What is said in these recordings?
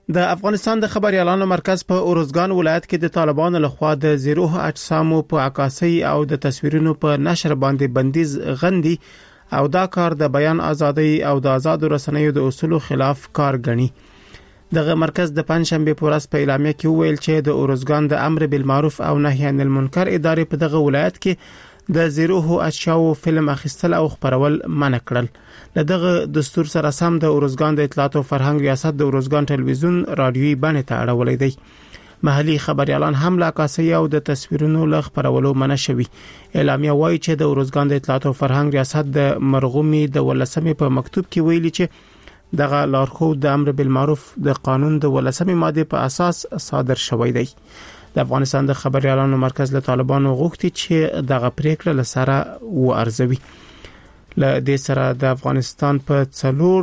د افغانستان د خبريالانو مرکز په اورزګان ولایت کې د طالبانو لخوا د زیروه اجسامو په عکاسي او د تصویرونو په نشر باندې بندیز غندي او دا کار د بیان ازادي او د آزاد رسنیو د اصولو خلاف کار غني. دغه مرکز د پنځشنبه په ورځ په اعلامیه کې ویل چې د اورزګان د امر بالمعروف او نهي عن المنکر ادارې په دغه ولایت کې د زیروه اشیاء فلم اخیستل او خبرول منع کړل. لدغه دستور سره سم د اورزګان د اطلاعات او فرهنګ ریاست د اورزګان ټلویزیون رادیويي بڼه ته اړولې دی. محلي خبريالان هم لا کاسي او د تصویرونو ل خبرولو منع شوي. اعلامیه وايي چې د اورزګان د اطلاعات او فرهنګ ریاست د مرغومي د ولسمې په مکتوب کې ویلي چې دغه لارښود د امر بالمعروف د قانون د ولسمې ماده په اساس صادر شوی دی. د افغانستان د خبريالانو مرکز له طالبانو غوښتي چې دغه پریکړه لسره وارزوي. له دې سره د افغانستان په څلور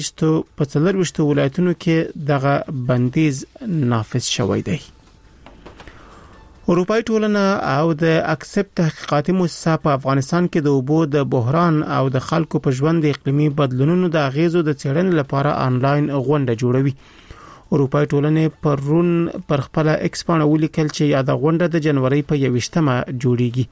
وشتو ولایتونو کې دغه بندیز نافذ شوی دی. اروپای ټولنه او د اکسپټ تحقیقاتي مؤسسه په افغانستان کې د اوبو د بحران او د خلکو په ژوند د اقلیمي بدلونونو د اغیزو د څېړنې لپاره آنلاین غونډه جوړوي. اروپای ټولنې پرون پر خپل ایکس باندې ولیکل چې یاد غونډه د جنوري په 21مه جوړیږي.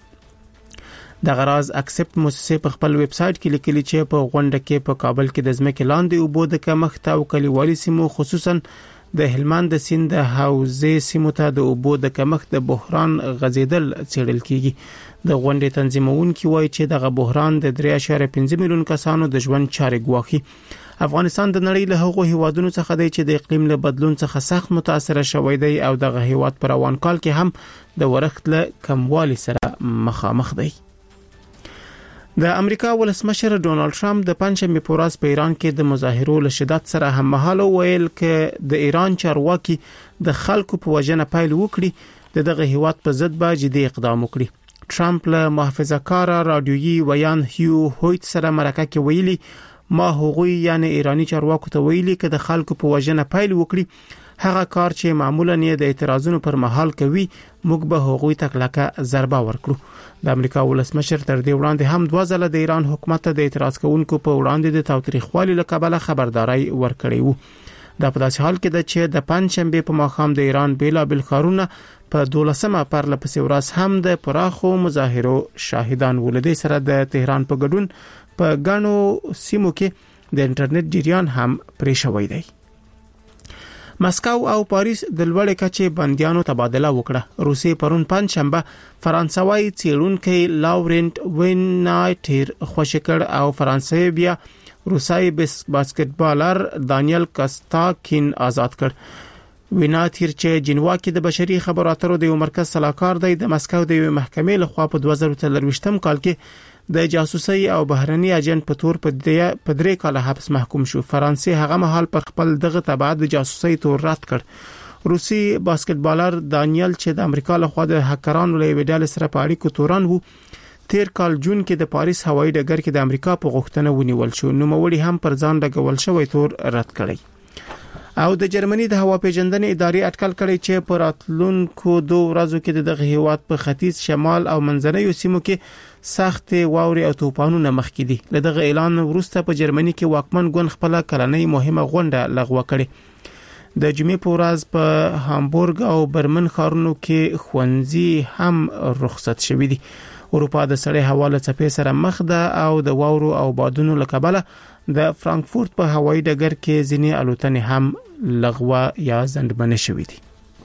د غراز اکسپټ مؤسسه په خپل ویب سټ کې لیکلي چې په غونډه کې په کابل کې د ځمکې لاندې اوبو د کمښت او کلیوالي سیمو خصوصا د هلمند د سیند د حوزې سیمو ته د اوبو د کمښت د بحران غزیدل څېړل کیږي. د غونډې تنظیمونکي وایي چې دغه بحران د 3.5 میلیون کسانو د ژوند چارې ګواښي. افغانستان د نړۍ له هغو هیوادونو څخه دی چې د اقلیم له بدلون څخه سخت متاثر شوی دی او دغه هیواد پر روان کال کې هم د ورښت له کموالي سره مخامخ دی. د امریکا ولسمشر ډونالد ټرمپ د پنځمې په ورځ په ایران کې د مظاهرو له شدت سره هم مهاله ویل چې د ایران چارواکي د خلکو په وجنه پیل وکړي دغه هیواد په ضد به جدي اقدام وکړي. ټرمپ له محافظه‌کار رادیويي ویان هیو هویت سره مرکه کې ویلي ما هغوی یعنی ایرانی چارواکو ته ویلي چې د خلکو په وجنه پیل وکړي هغه کار چې معمولا یې د اعتراضونو پر مهال کوي موږ به هغوی ته کلکه ضربه ورکړو. د امریکا ولسمشر تر دې وړاندې هم دوه ځله د ایران حکومت ته د اعتراض کوونکو په وړاندې د تاوتریخوالي له کبله خبرداري ورکړې وو. دا په داسې حال کې ده چې د پنځشنبه په ماښام د ایران بیلابل ښارونه په 12مه پرله پسې ورځ هم د پراخو مظاهرو شاهدان ولدي سره د تهران په ګډون په غانو سیمو کې د انټرنیټ جریان هم پرې شوی دی. مسکو او پاریس د لوړې کچې بنديانو تبادله وکړه. روسي پرون پنځشنبه فرانسوي څېړونکي لاورنت وینایټر خوشکړ او فرانسوي بیا روسي باسکټبالر دانیل کاستاکین آزاد کړ. وینایټر چې جنوا کې د بشري خبرو اترو د یو مرکز صلاحکار دی د مسکو د یو محکمې لخوا په 2023م کال کې د جاسوسي او بهرني اجنټ په تور په 3 کاله حبس محکوم شو. فرانسې هغه مهال پر خپل دغه تبعید د جاسوسي تور رد کړ. روسي باسکټبالر دانیل چې د امریکا لخوا د هکرانو له ویډیال سره په اړیکو توران وو تیر کال جون کې د پاریس هوایي ډګر کې د امریکا په غوښتنه ونیول شو. نو موري هم پر ځان لګول شوی تور رد کړی. او د جرمني د هوا پیژندنې ادارې اټکل کړی چې په راتلونکو 2 ورځو کې دغه هیواد په ختیځ شمال او منځنیو سیمو کې سخت واوري او طوفانونه مخکې دي. دغه اعلان وروسته په جرمني کې واکمن ګوند خپل کلنۍ مهمه غونډه لغوه کړې. د جمعې په ورځ په هامبورګ او برمن ښارونو کې ښوونځي هم رخصت شوي دي. اروپا د سړې هوا له څپې سره مخ ده او د واورو او بادونو له کبله د فرانکفورت په هوایي ډګر کې ځینې الوتنې هم لغوه یا ځنډمنې شوې دي.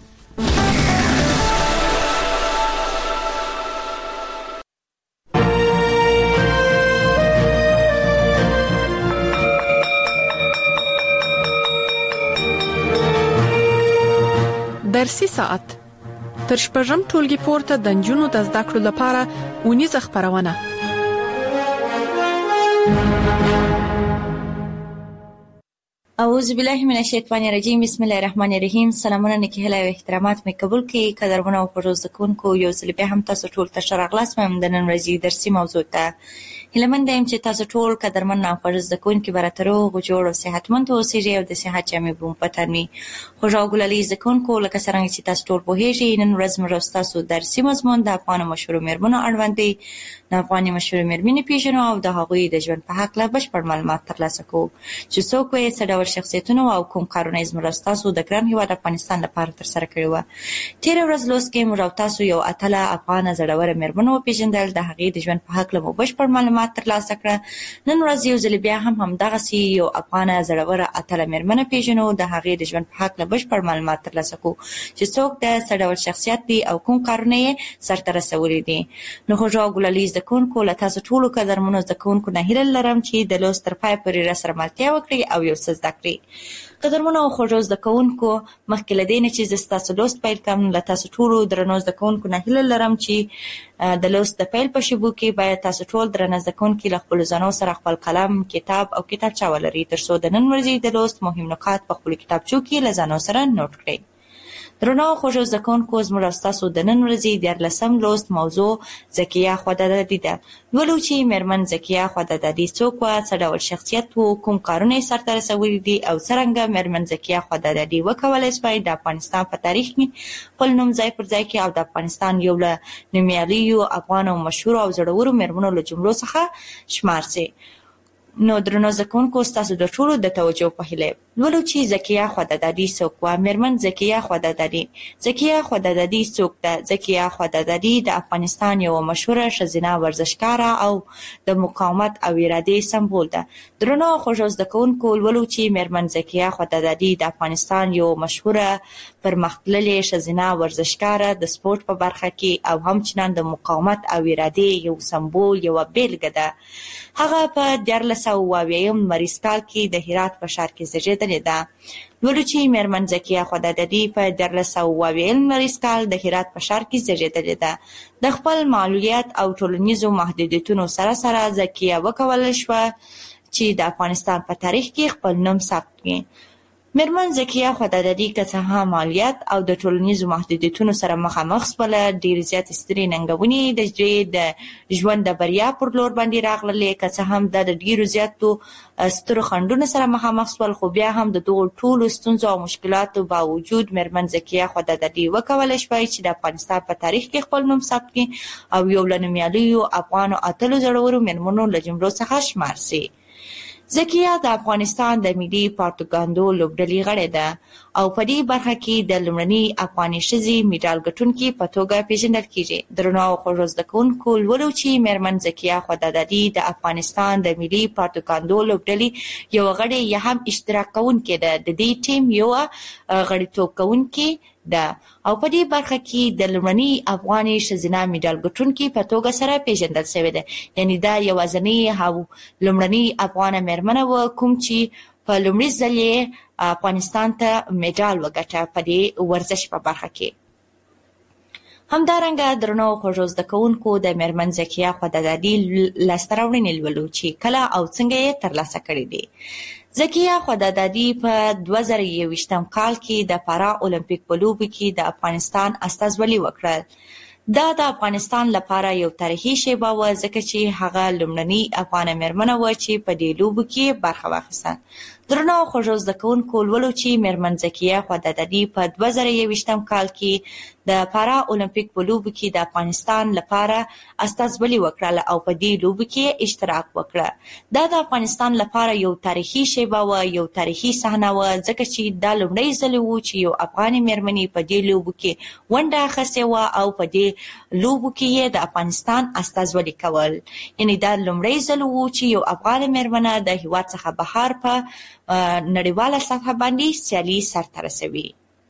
درسي ساعت تر شپږم ټولګي پورته د نجونو د زده کړو لپاره اونیزه خبرونه. اعوذ بالله من الشیطان الرجیم. بسم الله الرحمن الرحیم. سلامونه نکهله او احترامات مې قبول کړئ. قدرمنو او پروز کوونکو یو ځل بیا هم تاسو ټول ته ښه راغلاست. مې د نن ورځې درسي موضوع ته هیلهمند یم چې تاسو ټول قدرمن او خوږ زده کوونکي به راته روغ جوړ او صحتمند اوسئ او د صحت جامې به مو په تن وي. خوږ او ګلالي زده کوونکو، لکه څرنګه چې تاسو ټول پوهیږئ، نن ورځ موږ ستاسو درسي مضمون د افغانو مشهورو میرمنو اړوند دی. د افغاني مشهورو میرمنې پیژنو او د هغوی د ژوند په هکله بشپړ معلومات ترلاسه کوو چې څوک یې، څه ډول شخصیتونه او کوم کارونه یې زموږ ستاسو د ګران هېواد افغانستان لپاره ترسره کړي وو. تېره ورځ لوست کې موږ او تاسو یو اتله افغانه زړوره میرمن وپېژندل. د هغې د ژوند په هکله مو بشپړ معلومات ترلاسه کړه. نن ورځ یو ځل بیا هم همدغسې یو افغانه زړوره اتله میرمنه پیژنو. د هغې د ژوند په هکله بشپړ معلومات ترلاسه کوو چې څوک ده، څه ډول شخصیت دی او کوم کارونه یې سرته رسولي دي. نو خوږ او ګلالي زده کوونکو، له تاسو ټولو قدرمنو زده کوونکو نه هیله لرم چې د لوست تر پایه پورې راسره ملتیا وکړئ او یو څه زده کړئ. قدرمنو او خوږو زده کوونکو، مخکې له دې نه چې زه ستاسو لوست پیل کړم، له تاسو ټولو درنو زده کوونکو نه هیله لرم چې د لوست د پیل په شیبو کې باید تاسو ټول درنه زده کوونکي له خپلو ځانو سره خپل قلم، کتاب او کتابچه ولرئ، تر څو د نن ورځې د لوست مهم نکات په خپلو کتابچو کې له ځانو سره نوټ کړئ. درنو خوږو زده کوونکو، زموږ او ستاسو د نن ورځې 14 لوست موضوع ذکیه خوددادي ده. لولو چې میرمن ذکیه خوددادي څوک وه، څه ډول شخصیت و، کوم کارونه یې سرته رسولي دي او څرنګه میرمن ذکیه خوددادي وکولی شوای د افغانستان په تاریخ کې خپل نوم ځای پر ځای کړي او د افغانستان یو له نومیالیو افغانو مشهورو او زړورو میرمنو له جملو څخه شمار سي. نو درنو زده کوونکو، ستاسو د ټولو د توجه په هیله لولو چې ذکیه خوددادي څوک وه. میرمن ذکیه خوددادي. ذکیه خوددادي څوک ده؟ ذکیه خوددادي د افغانستان یوه مشهوره ښځینه ورزشکاره او د مقاومت او ارادې سمبول ده. درنو خوږو زده کوونکو، لولو چې میرمن ذکیه خوددادي د افغانستان یوه مشهوره پرمختللې ښځینه ورزشکاره د سپورټ په برخه کې او همچنان د مقاومت او ارادې یو سمبول، یوه بیلګه ده. هغه په 1422 لمریز کال کې د هرات په ښار کې زیږېدلې ده. لولو چې میرمن ذکیه خوددادي په 1422 لمریز کال د هرات په ښار کې زیږېدلې ده. د خپل معلولیت او ټولنیزو محدودیتونو سره سره ذکیه وکولی شوه چې د افغانستان په تاریخ کې خپل نوم ثبت کړي. میرمن ذکیه خوددادي که څه هم مالیات او د ټولنیزو محدودیتونو سره مخامخ شوله، ډېرې زیاتې سترې ننګونې د د ژوند د بریا پر لور باندې راغللې. که څه هم دا د ډېرو زیاتو سترو خنډونو سره مخامخ شول، خو بیا هم د دغو ټولو ستونزو او مشکلاتو باوجود میرمن ذکیه خوددادي وکولی شوای چې د افغانستان په تاریخ کې خپل نوم ثبت کړي او یو له نومیالیو افغانو اتلو زړورو میرمنو له جملو څخه شمار سي. ذکیه د افغانستان د ملي پارتوګاندو لوبډلې غړې ده او په دې برخه کې د لومړنۍ افغاني ښځې میډال ګټونکې په توګه پیژندل کیږي. درنو او خوږو زده کوونکو، لولو چې میرمن ذکیه خوددادي د افغانستان د ملي پارتوګاندو لوبډلې یوه غړې یا هم اشتراک کوونکې ده. د دې ټیم یوه غړیتوب کوونکې ده او په دې برخه کې د لومړنۍ افغاني ښځینه میډال ګټونکې په توګه سره پیژندل شوې ده. یعنې دا یوازینۍ او لومړنۍ افغانه میرمنه وه کوم چې په لومړي ځل یې افغانستان ته میډال وګټه په دې ورزش په برخه کې. همدارنګه درنو خوږو زده کوونکو، د میرمن ذکیه خوددادي لاسته راوړنې لولو چې کله او څنګه یې ترلاسه کړي دي. ذکیه خوددادي په 2021 کال کې د پارا اولمپیک په لوبو کې د افغانستان استازولي وکړل. دا د افغانستان لپاره یو تاریخي شیبه وه ځکه چې هغه لومړنۍ افغانه میرمنه وه چې په دې لوبو کې برخه واخیسته. درنو خوږو زده کوونکو، لولو چې میرمن ذکیه خوددادي په 2021 کال کې د پارا اولمپیک په لوبو کې د افغانستان لپاره استازولي وکړه او په دې لوبو کې اشتراک وکړه. دا د افغانستان لپاره یو تاریخي شیبه وه، یو تاریخي صحنه وه ځکه چې دا لومړی ځل و چې یو افغاني میرمنې په دې لوبو کې ونډه اخیستې وه او په دې لوبو کې یې د افغانستان استازولي کول. یعنې دا لومړی ځل و چې یو افغانه میرمنه د هېواد څخه بهر په نړیواله سطحه باندې سیالي سرته رسوي.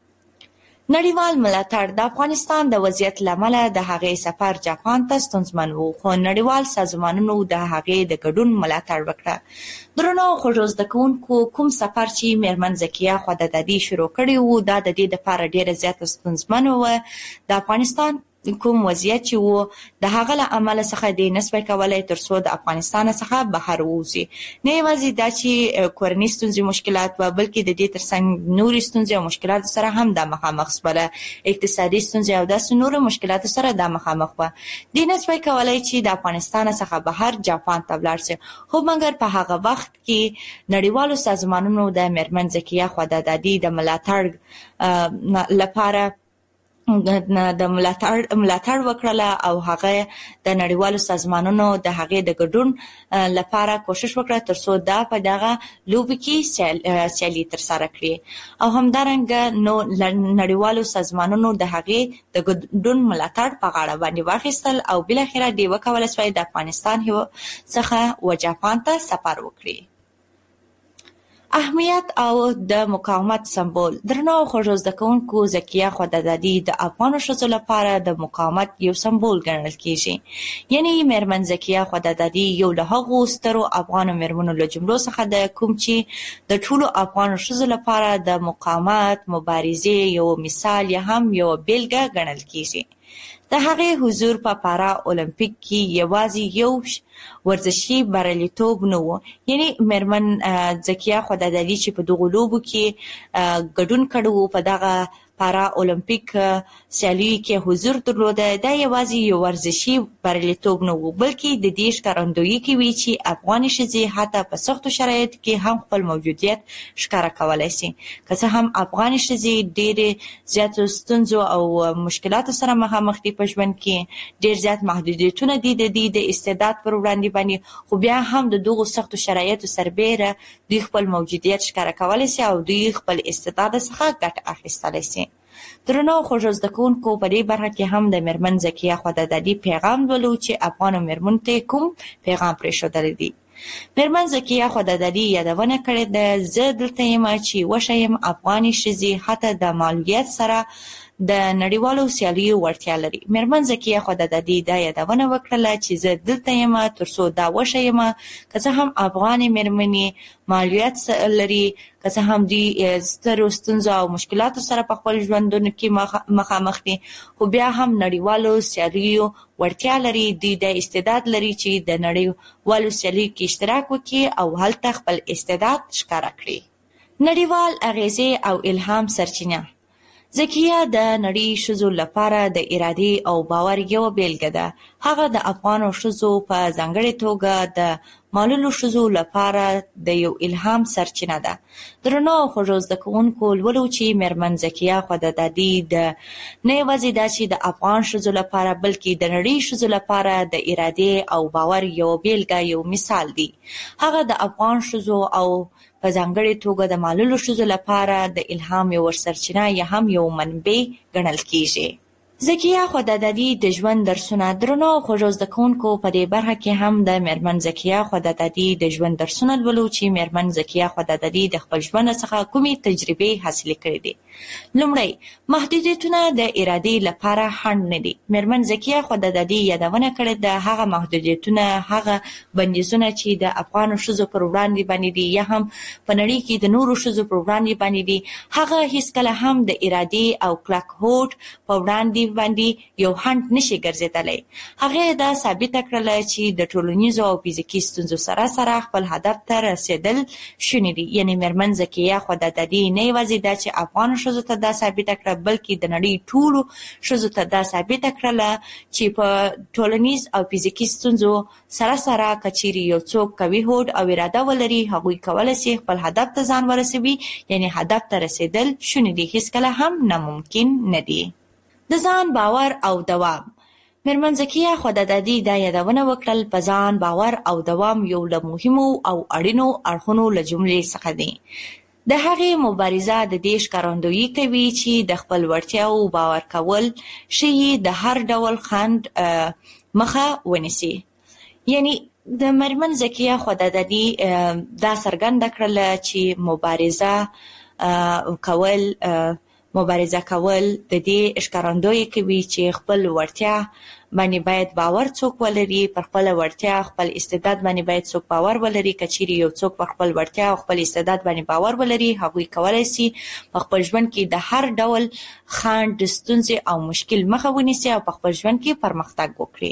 نړیوال ملاتړ. د افغانستان د وضعیت له امله د هغې سفر جاپان ته ستونزمن و، خو نړیوال سازمانونو د هغې د ګډون ملاتړ وکړه. درنو خوږو زده کوونکو، کوم سفر چې میرمن ذکیه خوددادي شروع کړی و، دا د دې لپاره ډېره زیاته ستونزمن و. د افغانستان کوم وضعیت چې وو د هغه له عمل څخه د نسبت کولای تر څو د افغانستان څخه بهر ووزي. نه یوازې دا چې کورنۍ ستونزې مشکلات و بلکې د دې ترڅنګ نورې ستونزې او مشکلات سره هم د مخامخ سپله اقتصادي ستونزې او داسې نورو مشکلات سره د مخامخ و. د نسبت کولای چې د افغانستان څخه بهر جاپان ته ولاړ شي، خو مګر په هغه وخت کې نړیوالو سازمانونو د میرمن زکیه خدادادي د ملاتړ لپاره د ملاتړ وکړه او هغه د نړیوالو سازمانونو د هغې د ګډون لپاره کوشش وکړه تر څو دا په دغه لوبه کې سیالي ترسره کړي او همدارنګه نو نړیوالو سازمانونو د هغې د ګډون ملاتړ په غاړه باندې واخیستل او بل اخره دی وکولای شوی د افغانستان څخه و جاپان ته سفر وکړي. اهمیت او د مقاومت سمبول. درنو خوږو زده کوونکو، زکیه خدادادي د افغان ښځو لپاره د مقاومت یو سمبول ګڼل کیږي. یعنی میرمن زکیه خدادادي یو له هغو سترو افغان میرمنو له جملو څخه ده کوم چې د ټولو افغان ښځو لپاره د مقاومت مبارزې یو مثال یا هم یو بیلګه ګڼل کیږي. د هغې حضور په پارا اولمپیک کې یوازې یو ورزشي بریالیتوب نه و. یعنی میرمن زکیه خدادادي چې په دغو لوبو کې ګډون کړی و، په دغه پارا اولمپیک سیالیو کې حضور درلوده، دا یوازې یو ورزشي بریالیتوب نه و بلکې د دې ښکارندویي کوي چې افغاني ښځې حتی په سختو شرایطو کې هم خپل موجودیت ښکاره کولی شي. که څه هم افغاني ښځې ډېرې زیاتو ستونزو او مشکلاتو سره مخامخ دي په ژوند کې، ډېر زیات محدودیتونه دي د دې د استعداد پر وړاندې باندې، خو بیا هم د دغو سختو شرایطو سربیره دوی خپل موجودیت ښکاره کولی شي او دوی خپل استعداد څخه ګټه اخیستلی شي. درنو خوږو زده کوونکو، په دې برخه کې هم د میرمن زکیه خدادادي پیغام لولو چې افغانو میرمنو ته کوم پیغام پرېښودلی دی. میرمن زکیه خدادادي یادونه کړې ده، زه دلته یم چې وښیم افغاني ښځې حتی د معلولیت سره د نړیوالو سیالیو وړتیا لري. میرمن زکیه خدادادي دا یادونه وکړله چې زه دلته یم تر څو دا وښیم که څه هم افغانې میرمنې معلولیت لري، که څه هم دوی سترو ستونزو او مشکلاتو سره په خپل ژوندونو کې مخامخ دي، خو بیا هم نړیوالو سیالیو وړتیا لري. دوی د استعداد لري چې د نړیوالو سیالیو کې اشتراک وکړي او هلته خپل استعداد ښکاره کړي. نړیوال اغیزې او الهام سرچینه. زکیه د نړۍ ښځو لپاره د ارادې او باور یو بیلګه ده. هغه د افغانو ښځو په ځانګړې توګه د معلولو ښځو لپاره د یو الهام سرچینه ده. درنو خوږو زده کوونکو، لولو چې میرمن زکیه خدادادي د نه یوازې دا چې د افغان ښځو لپاره بلکې د نړۍ ښځو لپاره د ارادې او باور یو بیلګه یو مثال دی. هغه د افغان ښځو او په ځانګړې توګه د معلولو ښځو لپاره د الهام یو سرچینه یا هم یو منبع ګڼل کیږي. زکیه خدادادي د ژوند درسونه. درنو خوږو زده کوونکو، په دې برخه کې هم د میرمن زکیه خدادادي د ژوند درسونه لولو چې میرمن زکیه خدادادي د خپل ژوند څخه کومې تجربې حاصلې کړې دي. لومړی، محدودیتونه د ارادې لپاره خنډ نه دي. میرمن زکیه خدادادي یادونه کړې ده، هغه محدودیتونه، هغه بندیزونه چې د افغانو ښځو پر وړاندې باندې دي یا هم په نړۍ کې د نورو ښځو پر وړاندې باندې دي، هغه هیڅکله هم د ارادې او کلک هوډ په وړاندې باندې یو خنډ نشي ګرځېدلی. هغه دا ثابته کړله چې د ټولنیزو او فزیکي ستونزو سره سره خپل هدف ته رسیدل شوني دي. یعنی میرمن زکیه خدادادي نه یوازې دا چې افغانو ښځو ته دا ثابته کړه بلکې د نړۍ ټولو ښځو ته دا ثابته کړله چې په ټولنیز او فزیکي ستونزو سره سره که چیرې یو څوک قوي هوډ او اراده ولري، هغوی کولی شي خپل هدف ته ځان ورسوي. یعنی هدف ته رسیدل شوني دي، هیڅکله هم ناممکن نه دي. د ځان باور او دوام. میرمن زکیه خدادادي دا یادونه وکړل، په ځان باور او دوام یو له مهمو او اړینو اړخونو له جملې څخه دی. د هغې مبارزه د دې ښکارندویي کوي چې د خپل وړتیاو باور کول ښیي د هر ډول خنډ مخه ونیسي. یعنی د میرمن زکیه خدادادي دا څرګنده کړله چې مبارزه کول مبارزه کول د دې ښکارندویي کوي چې خپل وړتیا باندې باید باور څوک ولري، پر خپل وړتیا خپل استعداد باندې باید څوک باور ولري. کچېرې یو څوک پر خپل وړتیا او خپل استعداد باندې باور ولري، هغوی کولای شي په خپل ژوند کې د هر ډول خنډ، ستونزې او مشکل مخه ونیسي او په خپل ژوند کې پرمختګ وکړي.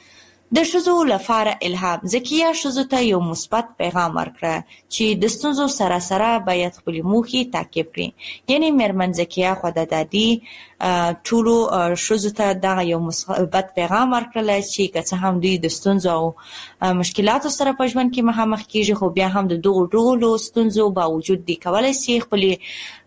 د ښځو لپاره الهام. ذکیه ښځو ته یو مثبت پیغام ورکړه چې د ستونزو سره سره باید خپلې موخې تعقیب کړي. یعنې میرمن ذکیه خدادادي ټولو ښځو ته دغه یو مثبت پیغام ورکړل چې که څه هم دوی د ستونزو او مشکلاتو سره په ژوند کې مخامخ کیږي، خو بیا هم د دغو ټولو ستونزو باوجود دوی کولی شي خپلې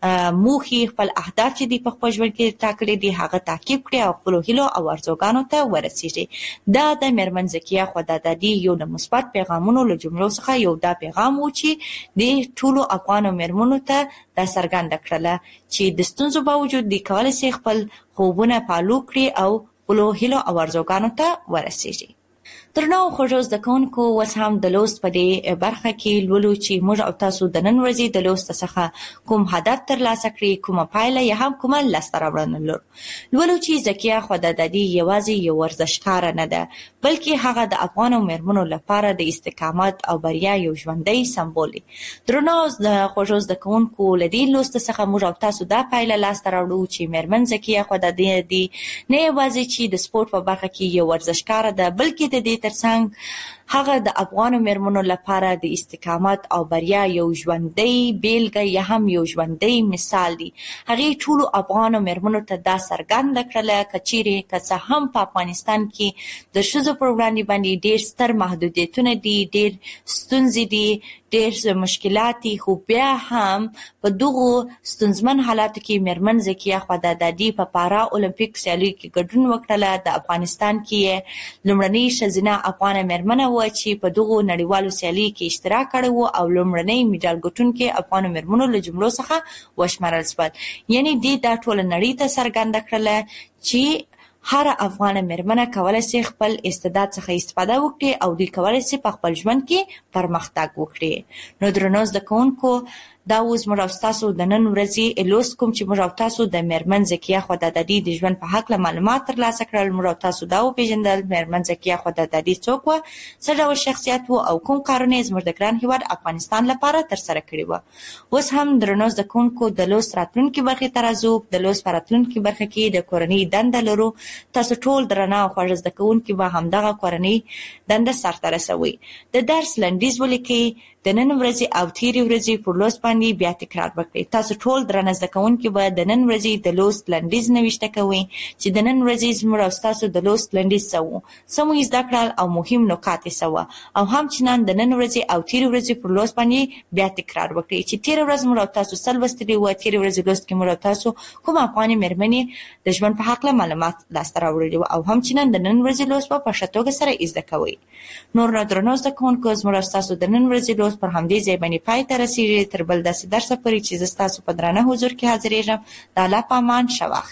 موخې، خپل اهداف چې دوی په خپل ژوند کې ټاکلي دي هغه تعقیب کړي او خپلو هیلو او ارزوګانو ته ورسیږي. دا د میرمن ذکیه خدادادي یو د مثبت پیغامونو له جملو څخه یو دا پیغام و چې د ټولو افغانو میرمنو ته دا څرګنده کړله چې د ستونزو باوجود دوی کولی شي خپل خوبونه فالو کړي او خپلو هیلو او ارزوګانو ته ورسیږي. درنو خوږو زده کوونکو، اوس هم د لوست په دې برخه کې لولو چې موږ او تاسو د نن ورځې د لوست څخه کوم هدف ترلاسه کړي، کومه پایله یا هم کومه لاسته راوړنه لولو چې ذکیه خدادادي یوازې یو ورزشکاره نه ده، بلکې هغه د افغانو میرمنو لپاره د استقامت او بریا یو ژوندی سمبول دی. درنو خوږو زده کوونکو، له دې لوست څخه موږ او تاسو دا پایله لاسته راوړو چې میرمن ذکیه خدادادي نه یوازې چې د سپورت په برخه کې یو ورزشکاره ده، بلکې د دې ترڅنګ هغه د افغانو میرمنو لپاره د استقامت او بریا یو ژوندی بیلګه یا هم یو ژوندی مثال دی. هغې ټولو افغانو میرمنو ته دا څرګنده کړله که چیرې که څه هم په افغانستان کې د ښځو پر وړاندې باندې ډېر ستر محدودیتونه دي، ډېر ستونزې دي، ډېر مشکلات دي، خو بیا هم په دغو ستونزمن حالاتو کې میرمن ذکیه خدادادي په پارا اولمپیک سیالیو کې ګډون وکړله. د افغانستان کې لومړنۍ ښځینه افغانه میرمنه وه چې په دغو نړیوالو سیالیو کې اشتراک کړی و او لومړنۍ میډال ګټونکې افغانو میرمنو له جملو څخه وشمارل شول. یعنې دې دا ټوله نړۍ ته څرګنده کړله چې هر افغانه میرمنه کولی شي خپل استعداد څخه استفاده وکړي او دوی کولی شي په خپل ژوند کې پرمختګ وکړي. نو درنو زده کوونکو، دا اوس موږ او تاسو د نن ورځې لوست کوم چې موږ او تاسو د میرمن ذکیه خدادادي د ژوند په هکله معلومات ترلاسه کړل. موږ او تاسو دا وپېژندل میرمن ذکیه خدادادي څوک وه، څه ډول شخصیت و او کوم کارونه یې زموږ د ګران هېواد افغانستان لپاره ترسره کړي وه. اوس هم درنو زده کوونکو، د لوست راتلونکي برخې ته راځو. د لوست په راتلونکي برخه کې د کورنۍ دنده لرو. تاسو ټول درنه او خوږ زده کوونکي به همدغه کورنۍ دنده سرته رسوئ. د درس لنډیز ولیکئ. د نن ورځې او تیرې ورځې پر لوست باندې بیا تکرار وکړئ. تاسو ټول درنه زده کوونکي به د نن ورځې د لوست لنډیز نوشته کوئ چې د نن ورځې زموږ او ستاسو د لوست لنډیز څه و، څه مو زده کړل او مهم نکات یې څه وه، او همچنان د نن ورځې او تیرې ورځې پر لوست باندې بیا تکرار وکړئ چې تیره ورځ موږ او تاسو څه لوستلي وه. تیرې ورځې لوست کې موږ او تاسو کوم افغانې میرمنې د ژوند په هکله معلومات لاسته راوړلي وو او همچنان د نن ورځې لوست په ښه توګه سره زده کوئ. نور نو درنو زده کوونکو، زموږ او ستاسو د نن ورځې لوست پر همدې ځای باندې پای ته رسیږي. تر بل داسې درسه پورې چې زه ستاسو په درانه حضور کې حاضرېږم، د الله په امان، ښه وخت.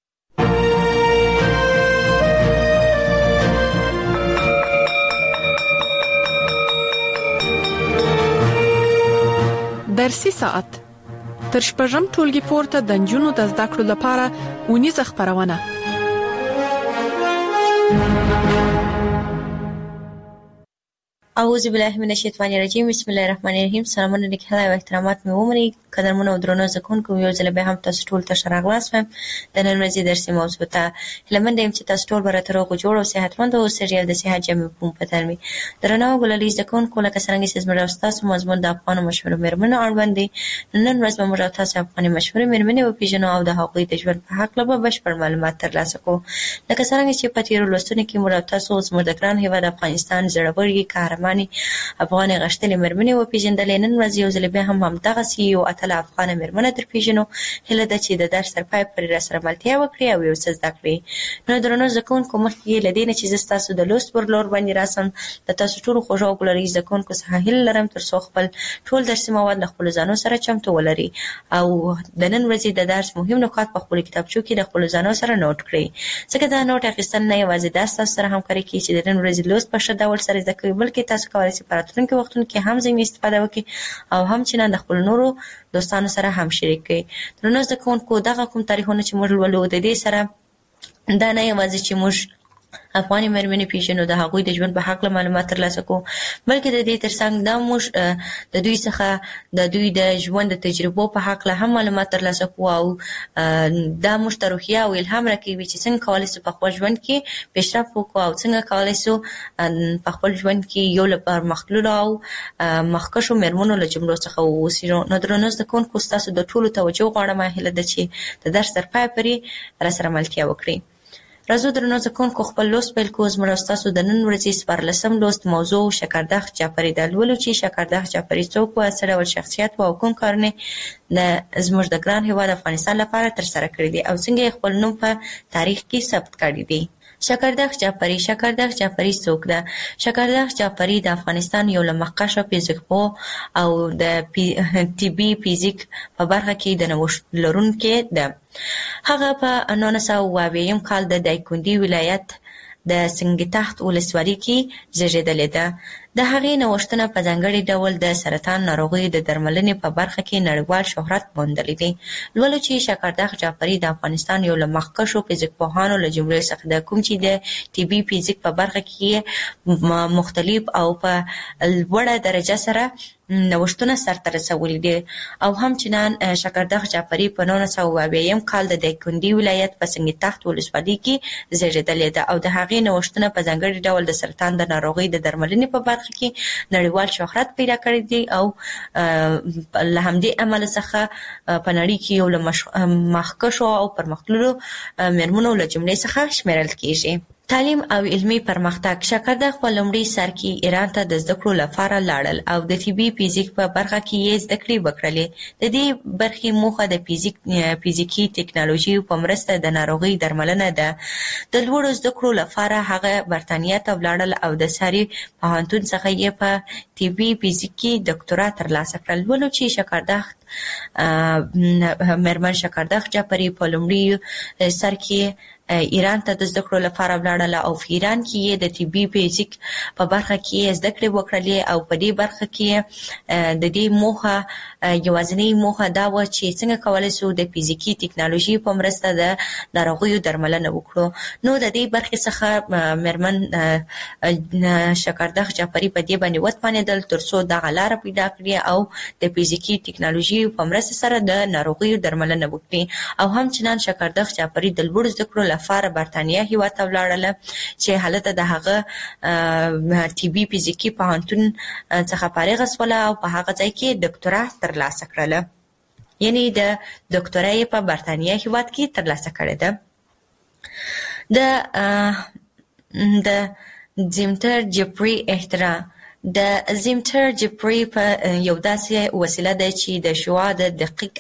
درسي ساعت تر شپږم ټولګي پورته د نجونو د زده کړو لپاره اونیزه خپرونه. اعوذ بالله من الشیطان الرجیم. بسم الله الرحمن الرحیم. سلامونه لیک هدا او احترامات مې ومني. قدرمنو او درنو زده کوونکو، یو ځل به هم تاسو ټول ته ښه راغلاست. د نن ورځې درسي موضوع ته هیله یم چې تاسو ټول به راته روغ جوړ او صحتمند اوسئ او د صحت جامې په پتن وي. درنو ګلالي زده کوونکو، لکه څنګه چې زموږ تاسو مضمون د افغانو مشهورو میرمنو اړوند دی، نن ورځ به موږ تاسو افغاني مشهورې میرمنې وپېژنو او د هغوی د ژوند په هکله به بشپړ معلومات ترلاسه کوو. لکه څنګه چې په تېرو لوستونو کې موږ تاسو زموږ د ګران هېواد افغانستان زړورې، قهرمانې افغانې غښتلې میرمنې وپېژندلې. نن ورځ یو ځل بیا هم همدغسې یو اتله افغانه میرمنه در پېژنو. هیله ده چې د درس تر پای پورې راسره ملتیا وکړي او یو څه زده کړي. نو درنو زده کوونکو، مخکې له دې نه چې زه ستاسو د لوست پر لور باندې راسم، د تاسو ټولو خوږو او ګلالي زده کوونکو څخه هیله لرم تر څو خپل ټول درسي مواد له خپلو ځانو سره چمتو ولري او د نن ورځې د درس مهم نکات په خپلو کتابچو کې د خپلو ځانو سره نوټ کړئ. ځکه دا نوټ اخیستل نه یوازې دا ستاسو سره همکاري کوي چې د نن ورځې لوست په ښه ډول سره زده کوئ، بلکې تاسو کولای شئ په راتلونکي وختونو کې هم ځینې استفاده وکړئ او هم چې د خپل نورو دوستانو سره هم شریک کړئ. درنو زده کوونکو، دغه کوم تاریخونه چې موږ ولولو د دې سره دا نه یوازې چې موږ افغاني مېرمنې پیژنو، د هغوی د ژوند په هکله معلومات ترلاسه کوو، بلکې د دې ترڅنګ دا موږ د دوی څخه د دوی د ژوند د تجربو په هکله هم معلومات ترلاسه کوو او دا موږ ته روحیه او الهام راکوي چې څنګه کولی شو په خپل ژوند کې پیشرفت وکړو او څنګه کولی شو په خپل ژوند کې یو له پرمختللو او مخکښو مېرمنو له جملو څخه واوسو. نو درنو زده کوونکو، ستاسو د ټولو توجه غواړم، هیله ده چې د درس تر پایه پورې راسره ملتیا وکړئ. راځو درنو زده کوونکو، خپل لوست پیل کوو. زموږ او ستاسو د نن ورځې 14 لوست موضوع شکردخ جعفري ده. لولو چې شکردخ جعفري څوک و، څه ډول شخصیت و او کوم کارونه زموږ د ګران هېواد افغانستان لپاره ترسره کړي دي او څنګه یې خپل نوم په تاریخ کې ثبت کړی دی. شکردخ جعفري. شکردخ جعفري څوک ده؟ شکردخ جعفري د افغانستان یو له مخکښو فیزیکپوه او د طبي فیزیک په برخه کې د نوښت لرونکی ده. هغه په 1920 کال د دایکنډي ولایت د سنګتخت ولسوالۍ کې زیږېدلې ده. د هغې نوښتونه په ځانګړي ډول د سرطان ناروغیو د درملنې په برخه کې نړیوال شهرت موندلی دی. لولو چې شکردخ جعفري د افغانستان یو له مخکښو فیزیکپوهانو له جملې څخه ده، کوم چې د طبي فیزیک په برخه کې مختلف او په لوړه درجه سره نوښتونه سرته رسولي دي. او همچنان شکردخ جعفري په 1920 کال د دایکنډي ولایت په سنګتخت ولسوالۍ کې زیږېدلې ده او د هغې نوښتونه په ځانګړي ډول د سرطان د ناروغۍ د درملنې په برخه کې نړیوال شهرت پیدا کړی دی او له همدې امله څخه په نړۍ کې یو له مخکښو او پرمختللو مېرمنو له جملې څخه شمیرل کیږي. تعلیم او علمي پرمختګ. شکردخ په لومړي سر کې ایران ته د زده کړو لپاره لاړل او د طبي فیزیک په برخه کې یې زده کړې وکړلې. د دې برخې موخه د فیزیکي ټکنالوژي په مرسته د ناروغۍ درملنه ده. د لوړو زده کړو لپاره هغه برتانیا ته ولاړل او د ساري پوهنتون څخه یې په طبي فیزیک کې ډاکټورا ترلاسه کړل. ولو چې شکردخ مېرمن شکردخ جعفري په لومړي سر کې ایران ته د زده کړو لپاره ولاړله او په ایران کې یې د طبي فیزیک په برخه کې زده کړې وکړلې او په دې برخه کې د دې موخه یوازینی موخه دا وه چې څنګه کولی شو د فیزیکي ټکنالوژي په مرسته د ناروغیو درملنه وکړو. نو د دې برخې څخه مېرمن شکردخ جعفري په دې باندې وتوانېدل تر څو دغه لاره پیدا کړي او د فیزیکي ټکنالوژي په مرسته سره د ناروغیو درملنه وکړي. او همچنان شکردخ جعفري د لوړو زده کړو لپاره برتانیا هېواد ته ولاړله چې هلته د هغه طبي فیزیکي پوهنتون څخه فارغه شوله او په هغه ځای کې ډاکټورا ترلاسه کړله. یعنې د ډاکټورا یې په برتانیا هېواد کې ترلاسه کړې ده. د زیمتر جعفري اختراع. د زیمتر جعفري په یو داسې وسیله ده چې د شعاع د دقیق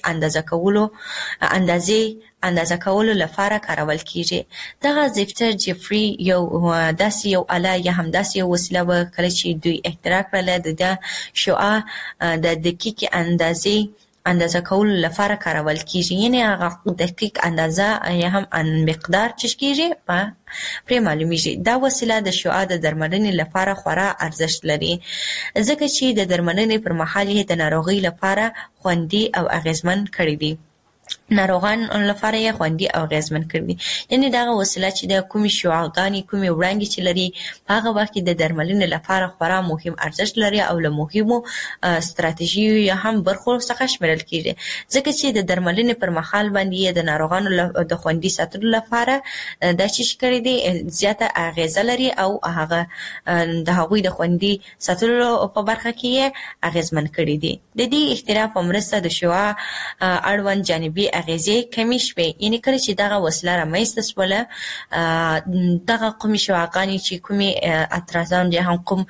اندازه کولو لپاره کارول کیږي. دغه زیمتر جعفري یو آله یا هم داسې یو وسیله وه کله چې دوی اختراع کړله د شعاع د دقیق اندازه کولو لپاره کارول کیږي. یعنې هغه دقیق اندازه یا هم مقدار چې کیږي پرې معلومیږي. دا وسیله د شعاع د درملنې لپاره خورا ارزښت لري ځکه چې د درملنې پر مهال یې د ناروغۍ لپاره خوندي او اغیزمن کړی دی. ناروغان لپاره یې خوندي او اغیزمن کړي. یعنې دغه وسیله چې د کومې شعاعګانې کومې وړانګې چې لري په هغه وخت کې د درملنې لپاره خورا مهم ارزښت لري او له مهمو ستراتیژیو یا هم برخو څخه شمیرل کیږي ځکه چې د درملنې پر مهال باندې د ناروغانو د خوندي ساتلو لپاره دا چې کړی دی زیاته اغیزه لري او هغه د هغوی د خوندي ساتلو په برخه کې اغیزمن کړي دي. د دې اختراع په مرسته د شعاع اړوند جانبي اغیزې کمې شوې. یعنې کله چې دغه وسیله رامنځته شوله دغه کومې شعاعګانې چې کومې اترازان یا هم کوم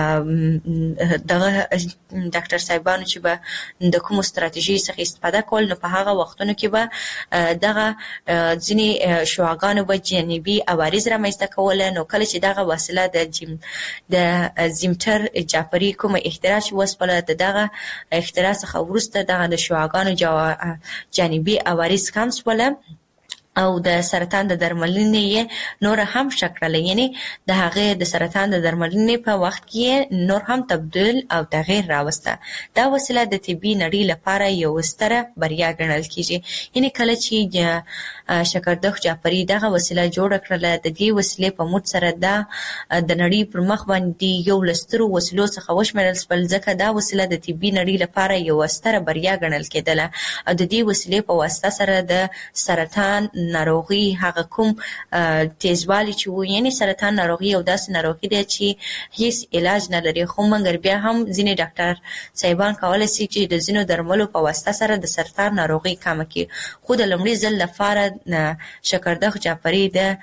دغه ډاکټر صاحبانو چې به د کومو ستراتیژیو څخه استفاده کول نو په هغه وختونو کې به دغه ځینې شعاعګانو به جانبي عوارض رامنځته کوله. نو کله چې دغه وسیله د زیمتر جعفري کومه اختراع چې وسپله د دغه اختراع څخه وروسته دغه د شعاعګانو جانبي عوارض کم شوله او د سرطان د درملنې نور هم شکړل، یعنی د هغه د سرطان د درملنې په وخت کې نور هم تبدل او تغییر راوسته. دا وسیله د طبي نړۍ لپاره یو ستره بریا ګڼل کیږي. یعنی کله چې شکردخ جعفری دغه وسیله جوړ کړله، د دې وسیلې په موږ سره د نړۍ پر مخ باندې یو لسترو وسیلو څخه وشمېرل شول، ځکه دا وسیله د طبي نړۍ لپاره یو ستره بریا ګڼل کېدله. او د دې وسیلې په واسطه سره د سرطان ناروغي هغه کوم تیزوالی چې وو، یعنی سرطان ناروغي او داسې ناروغي دی چې هیڅ علاج نه لري، خو مګر بیا هم ځینې ډاکټر صاحبان کولی شي چې د ځینو درملو په واسطه سره د سرطان ناروغي کمه کړي. خو د لومړي ځل لپاره شکردخ جعفری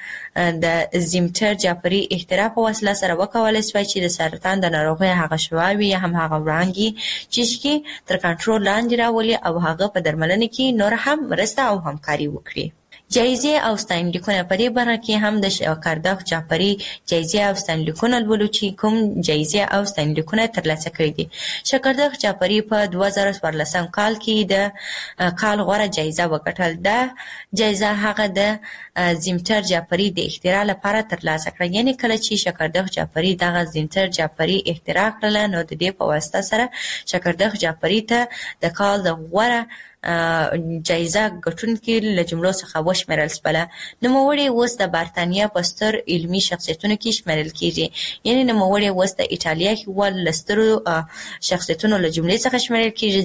د زیمتر جعفری اختراع په وسیله سره وکولای شوی چې د سرطان د ناروغي هغه شواوې یا هم هغه وړانګې چې تر کنټرول لاندې راولي او هغه په درملنه کې نور هم مرسته او همکاري وکړي. جایزې او ستاینلیکونه په دې برخه کې هم د شکردخ جعفری جایزې او ستاینلیکونه لولو چې کوم جایزې او ستاینلیکونه ترلاسه کړي دي. شکردخ جعفری په 2014 کال کې د کال غوره جایزه وګټل. دا جایزه هغه د زیمتر جعفری د اختراع لپاره ترلاسه کړه. یعنی کله چې شکردخ جعفری دغه زیمتر جعفری اختراع کړله، نو د دې په واسطه سره شکردخ جعفری ته د کال د غوره جایزه ګټونکي له جملو څخه وشمېرل شوله. نوموړی اوس د برتانیا په ستر علمي شخصیتونو کې شمېرل کیږي. یعنی نوموړی اوس د ایټالیا هېواد له سترو شخصیتونو له جملې څخه شمېرل کیږي،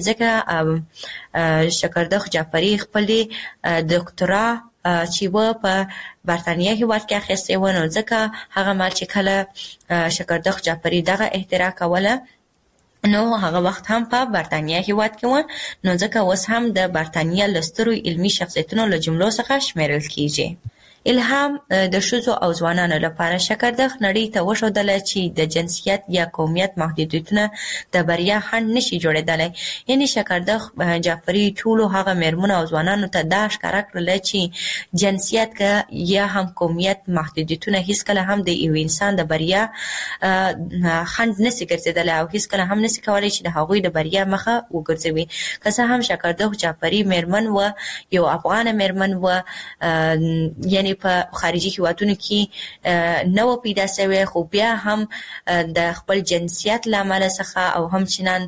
ځکه شکردخ جعفری خپلې دکتورا چې و په برتانیا هېواد کې اخیستې و، نو ځکه هغه مهال چې کله شکردخ جعفری دغه اختراع کوله، نو هغه وخت هم په برتانیا هېواد کې و، نو ځکه اوس هم د برتانیا له سترو علمي شخصیتونو له جملو څخه شمېرل کیږي. الهام د ښځو او ځوانانو لپاره شکردخ نړۍ ته وښودله چې د جنسیت یا قومیت محدودیتونه د بریا خنډ نشي جوړېدلی. یعنی شکردخ جعفری ټولو هغه مېرمنو او ځوانانو ته دا ښکاره کړله چې جنسیت یا هم قومیت محدودیتونه هیڅکله هم د یو انسان د بریا خنډ نشي ګرځېدلی او هیڅکله هم نشي کولی چې د هغوی د بریا مخه وګرځوي. که څه هم شکردخ جعفری مېرمن و، یو افغانه مېرمن و، یعنی په خارجي هېوادونو کې نه و پیدا شوی، خو بیا هم د خپل جنسیت له امله څخه او همچنان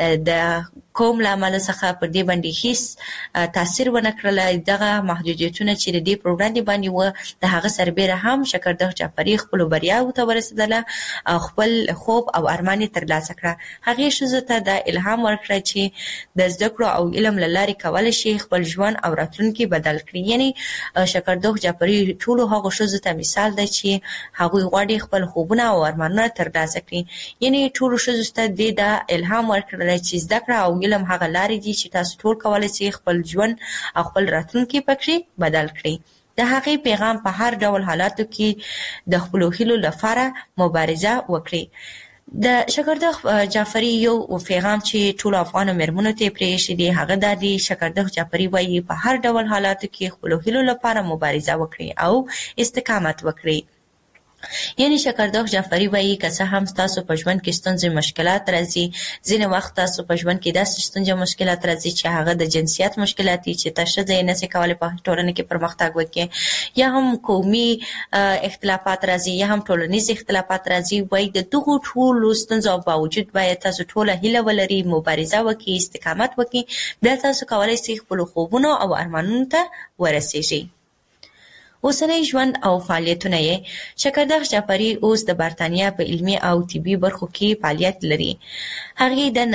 د قوم له امله څخه پر دې باندې هیڅ تاثیر ونه کړلی. دغه محدودیتونه چې د دې پر وړاندې باندې وه، د هغه سربیره هم شکردخ جعفری خپلو بریاوو ته ورسېدله او خپل خوب او ارمان یې ترلاسه کړه. هغې ښځو ته دا الهام ورکړه چې د زده کړو او علم له لارې کولی شي خپل ژوند او راتلونکی بدل کړي. یعنی شکردخ جعفری ټولو هغو ښځو ته مثال دی چې هغوی غواړي خپل خوبونه او ارمانونه ترلاسه کړي. یعنی ټولو ښځو ته دې دا الهام ورکړلی چې زده کړه او علم هغه لارې دي چې تاسو ټول کولی شئ خپل ژوند او خپل راتلونکی پکې بدل کړئ. د هغې پیغام په هر ډول حالاتو کې د خپلو هیلو لپاره مبارزه وکړئ. د شکردخ جعفری یو پیغام چې ټولو افغانو مېرمنو ته یې پرېښی دی، هغه دا دی: شکردخ جعفری وایي په هر ډول حالاتو کې خپلو هیلو لپاره مبارزه وکړئ او استقامت وکړئ. یعنی شکردخ جعفری وایي که څه هم تاسو په ژوند کې ستونزې مشکلات راځي، ځینې وخت تاسو په ژوند کې داسې ستونزې مشکلات راځي چې هغه د جنسیت مشکلات دي چې ښځه یې نشي کولی په ټولنه کې پرمختګ وکړي، یا هم قومي اختلافات راځي، یا هم ټولنیز اختلافات راځي. وایي د دغو ټولو ستونزو باوجود باید تاسو ټوله هیله ولرئ، مبارزه وکړئ، استقامت وکړئ، بیا تاسو کولی شئ خپلو خوبونو او ارمانونو ته ورسیږئ. اوسنی ژوند او فعالیتونه یې: شکردخ جعفری اوس د برتانیا په علمي او طبي برخو کې فعالیت لري. هغې د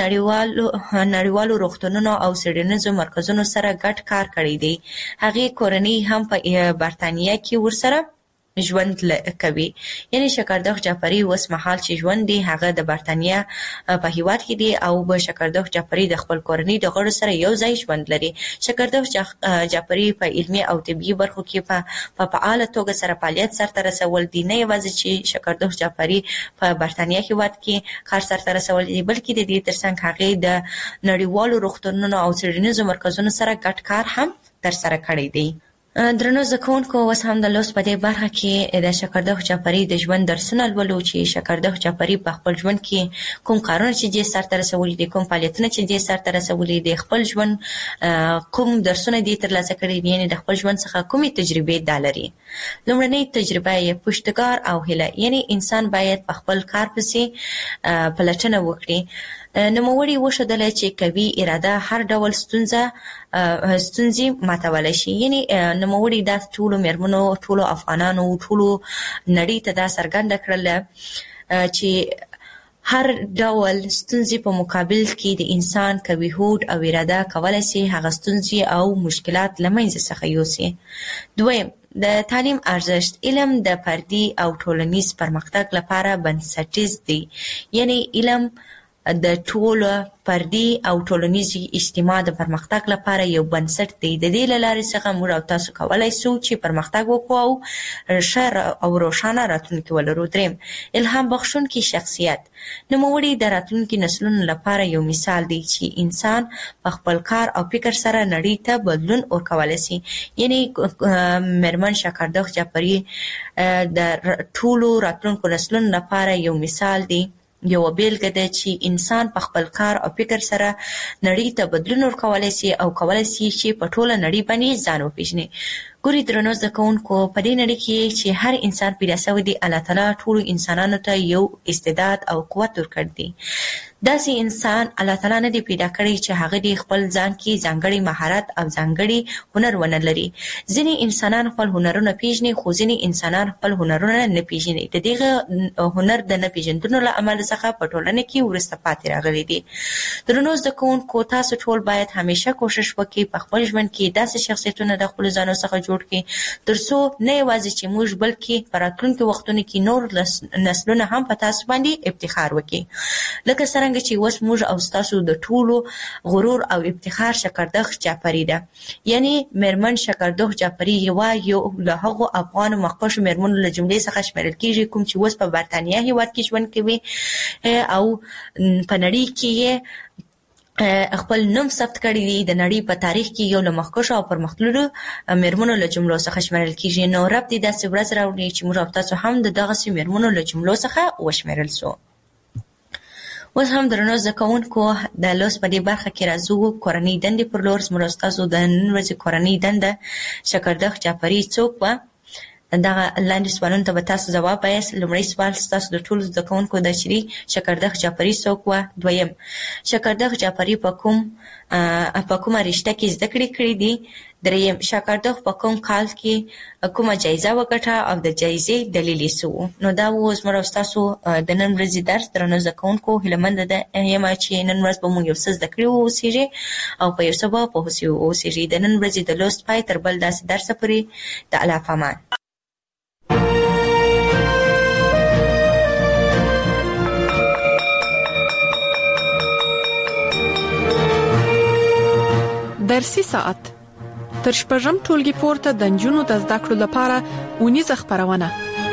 نړیوالو روغتونونو او څېړنیزو مرکزونو سره ګډ کار کړی دی. هغې کورنۍ هم په برتانیا کې ورسره ژوند کوي. یعنی شکردخ جعفری اوس مهال چې ژوند دی هغه د برتانیا په هېواد کې دی او به شکردخ جعفری د خپل کورنۍ د غړو سره یو ځای ژوند لري. شکردخ جعفری په علمي او طبي برخو کې په فعاله توګه سره فعالیت سرته رسول دي. نه یوازې چې شکردخ جعفری په برتانیا هېواد کې کار سرته رسول دي، بلکې د دې ترڅنګ هغې د نړیوالو روغتونونو او څېړنیزو مرکزونو سره ګډ کار هم ترسره کړی دی. درنو زکونکو اوس هم د لوست په دې برخه کې د شکردخ جعفري د ژوند درسونه لولو چې شکردخ جعفري په خپل ژوند کې کوم کارونه چې دې سرته رسولي دي، کوم فعالیتونه چې دې سرته رسولي دي، خپل ژوند کوم درسونه دې ترلاسه کړي دي، یعنې د خپل ژوند څخه کومې تجربې دا لري. لومړنۍ تجربه یې پشتګار او هیله، یعنې انسان باید په خپل کار پسې پلټنه وکړي. نوموړي وښودله چې قوي اراده هر ډول ستونزې ماتولی شي. یعنې نوموړي دا ټولو مېرمنو، ټولو افغانانو، ټولو نړۍ ته دا څرګنده کړله چې هر ډول ستونزې په مقابل کې د انسان قوي هوډ او اراده کولی شي هغه ستونزې او مشکلات له منځه څخه یوسي. دویم، د تعلیم ارزښت. علم د فردي او ټولنیز پرمختګ لپاره بنسټیز دی. یعنې علم د ټولو فردي او ټولنیز اجتماع د پرمختګ لپاره یو بنسټ دی. د دې له لارې څخه موږ او تاسو کولی شو چې پرمختګ وکړو او ښه او روښانه راتلونکي ولرو. دریم، الهام بخښونکی شخصیت. نوموړي د راتلونکي نسلونو لپاره یو مثال دی چې انسان په خپل کار او فکر سره نړۍ ته بدلون ورکولی شي. یعنې مېرمن شکردخ جعفري د ټولو راتلونکو نسلونو لپاره یو مثال دی، یو بیلګه ده چې انسان په خپل کار او فکر سره نړۍ ته بدلون ورکولی شي او کولی شي چې په ټوله نړۍ باندې ځان وپېژني. ګوري درنو زده کوونکو، په دې نړۍ کې چې هر انسان پیدا شوی دی، الله تعالی ټولو انسانانو ته یو استعداد او قوت ورکړی دی. داسې انسان الله تعالی نه دی پیدا کړی چې هغه د خپل ځان کې ځانګړی مهارت او ځانګړی هنر ونه لري. ځینې انسانان خپل هنرونه پیژني، خو ځینې انسانان خپل هنرونه نه پیژني. د دغه هنر د نه پیژندلو له امله څخه په ټولنه کې وروسته پاتې راغلي دي. درنو زده کوونکو، تاسو ټول باید همیشه کوشش وکړئ په خپل ژوند کې داسې شخصیتونه د خپلو ځانو څخه جوړ کړئ تر څو نه یوازې چې موږ بلکې په راتلونکي وختونو کې نور نسلونه هم په تاسو باندې افتخار وکړي. لکه څرنګه چې اوس موږ او ستاسو د ټولو غرور او افتخار شکردخ جعفري ده. یعنې مېرمن شکردخ جعفري یو له هغو افغانو مخکښو مېرمنو له جملې څخه شمیرل کېږي کوم چې اوس په برطانیه هېواد کې ژوند کوي او په نړۍ کې یې خپل نوم ثبت کړی دی. د نړۍ په تاریخ کې یو له مخکښو او پرمختللو مېرمنو له جملو څخه شمیرل کېږي. نو رب دې داسې ورځ راوړي چې موږ او تاسو هم د دغسې مېرمنو له جملو څخه وشمیرل سو. اوس هم درنو زده کوونکو، د لوست په دې برخه کې راځو کورنۍ دندې پر لور. زموږ او ستاسو د نن ورځې کورنۍ دنده شکردخ جعفري څوک وه؟ دغه لاندې سوالونو ته به تاسو ځواب وایاست. لومړی سوال ستاسو د ټولو زده کوونکو ده چې شکردخ جعفري څوک وه. دویم، شکردخ جعفري په کومه رشته کې زده کړې کړې دي. دریم، شکردخ په کوم کال کې کومه جایزه وګټه او د جایزې دلیل یې څه و؟ نو دا و زموږ او ستاسو د نن ورځې درس. درنو زده کوونکو، هیلهمنده یم چې نن ورځ به موږ یو څه زده کړي واوسېږئ او په یو څه به پوه واوسېږئ. د نن ورځې د لوست پای تر بل داسې درسه پورې د الله په امان. درسي ساعت تر شپږم ټولګي پورته د نجونو د زده کړو لپاره اونیزه خپرونه.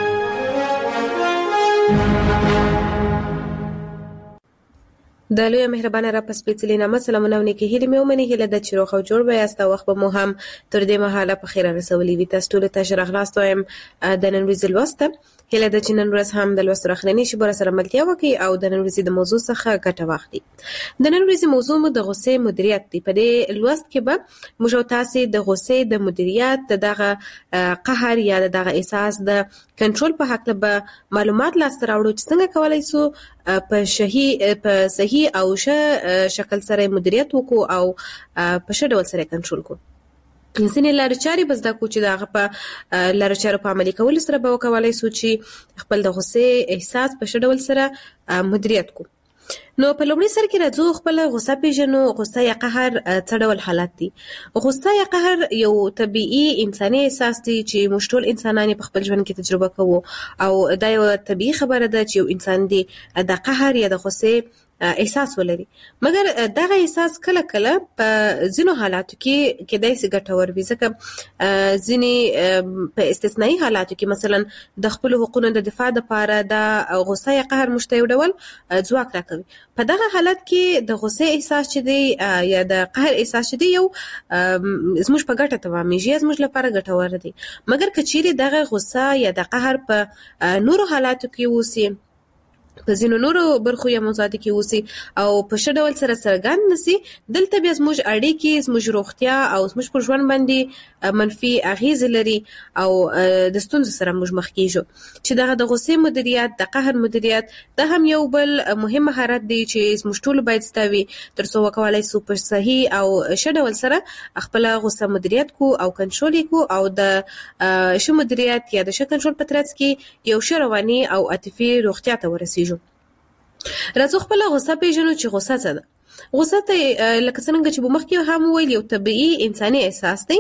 د لوی مهربانه را پس سپېڅلې نامه سلامونه او نیکې هیلې مې ومني. هیله ده چې روغ او جوړ به یاست او وخت به مو هم تر دې مهاله په خیر رسولي وي. تاسو ټولو ته ښه راغلاست وایم د نن ورځې لوست ته. هیله ده چې نن ورځ هم د لوست اخرنۍ شیبه سره ملتیا وکړي او د نن ورځې د موضوع څخه ګټه واخلي. د نن ورځې موضوع مو د غصې مدیریت دی. په دې لوست کې به موږ او تاسو د غصې د مدیریت، دغه قهر یا دغه احساس د کنټرول په حق له معلومات لاسته راوړو چې څنګه کولای شو په صحیح او ښه شکل سره مدیریت وکړو او په ښه ډول سره کنټرول کړو. ځینې لارې چارې به زده کړو چې د هغه په لارو چارو په عملي کولو سره به وکولای شو چې خپل د غصې احساس په ښه ډول سره مدیریت کړو. نو په لومړي سر کې راځو خپل غصه پیژنو. غصه یا قهر څه ډول حالت دی؟ غصه یا قهر یو طبيعي انساني احساس دی چې موږ ټول انسانان په خپل ژوند کې تجربه کوو او دا یو طبيعي خبره ده چې یو انسان دی د قهر یا د غصې احساس ولري. مګر دغه احساس کله کله په ځینو حالاتو کې کېدای شي ګټور وي، ځکه ځینې په استثنایی حالاتو کې مثلا د خپل حقوقو د دفاع لپاره د غصه یا قهر مشته یو ډول ځواک راکوي. په دغه حالت کې د غصه احساس چې دی یا د قهر احساس چې دی یو زموږ په ګټه تمامېږي، زموږ لپاره ګټور دی. مګر که چیرې دغه غصه یا د قهر په نورو حالاتو کې وسی، په ځینو نورو برخو یا موضوعاتو کې اوسي او په ښه ډول سره څرګند نشي، دلته بیا زموږ اړیکې، زموږ روغتیا او زموږ پر ژوند باندې منفي اغیز لري او د ستونزو سره موږ مخ کیږو. چې دغه د غصې مدیریت، د قهر مدیریت، دا هم یو بل مهم مهارت دی چې زموږ ټول باید ستوي ترڅو وکولای شو په صحیح او ښه ډول سره خپل غصه مدیریت کو او کنټرول کو او د ښه مدیریت یا د ښه کنټرول په ترڅ کې یو ښه رواني او عاطفي روغتیا ته ورسیږو. راځو خپل غصه پیژنو چې غصه څه ده. غصه ته لکه څنګه چې مخکې هم ویل یو طبيعي انساني احساس دی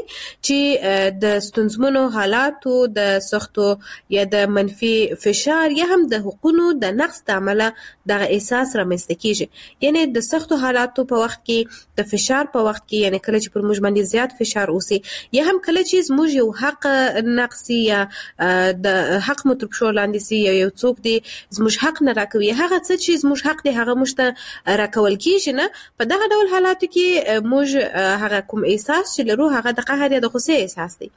چې د ستونزمنو حالاتو، د سختو یا د منفي فشار یا هم د حقوقو د نقص د عمله دغه احساس رامنځته کیږي. یعنی د سختو حالاتو په وخت کې، د فشار په وخت کې، یعنی کله چې پر موږ باندې زیات فشار اوسي یا هم کله چې زموږ یو حق نقصي یا د حق متربشو لاندې سي یا یو څوک دی زموږ حق نه راکوي، هغه څه چې زموږ حق دی هغه مشته راکول کیږي. په دغه ډول حالاتو کې موږ هغه کوم احساس چې لرو هغه د قهر یا د غصې احساس دی،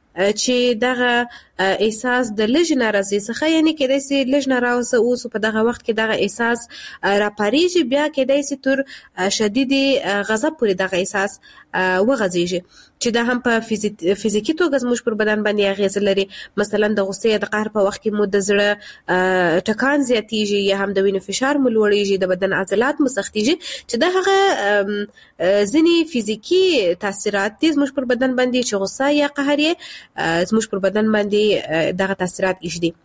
چې دغه احساس د لږ ناراضي څخه، یعنی کېدای شي لږ ناراضه اوس په دغه وخت کې دغه احساس راپاریږي، بیا کېدای شي تر شدید غضب پورې دغه احساس وغځيږي چې دا هم په فزیکی توګه زموږ پر بدن باندې اغیز لري. مثلا د غصې یا د قهر په وخت کې مو د زړه ټکان زیاتیږي یا هم د وینې فشار مو لوړیږي، د بدن عضلات مو سختیږي، چې دا هغه ځینی فزیکی تاثیرات دي زموږ پر بدن باندې چې غصه یا قهر یې زموږ پر بدن باندې دغه تاثیرات ایږدي.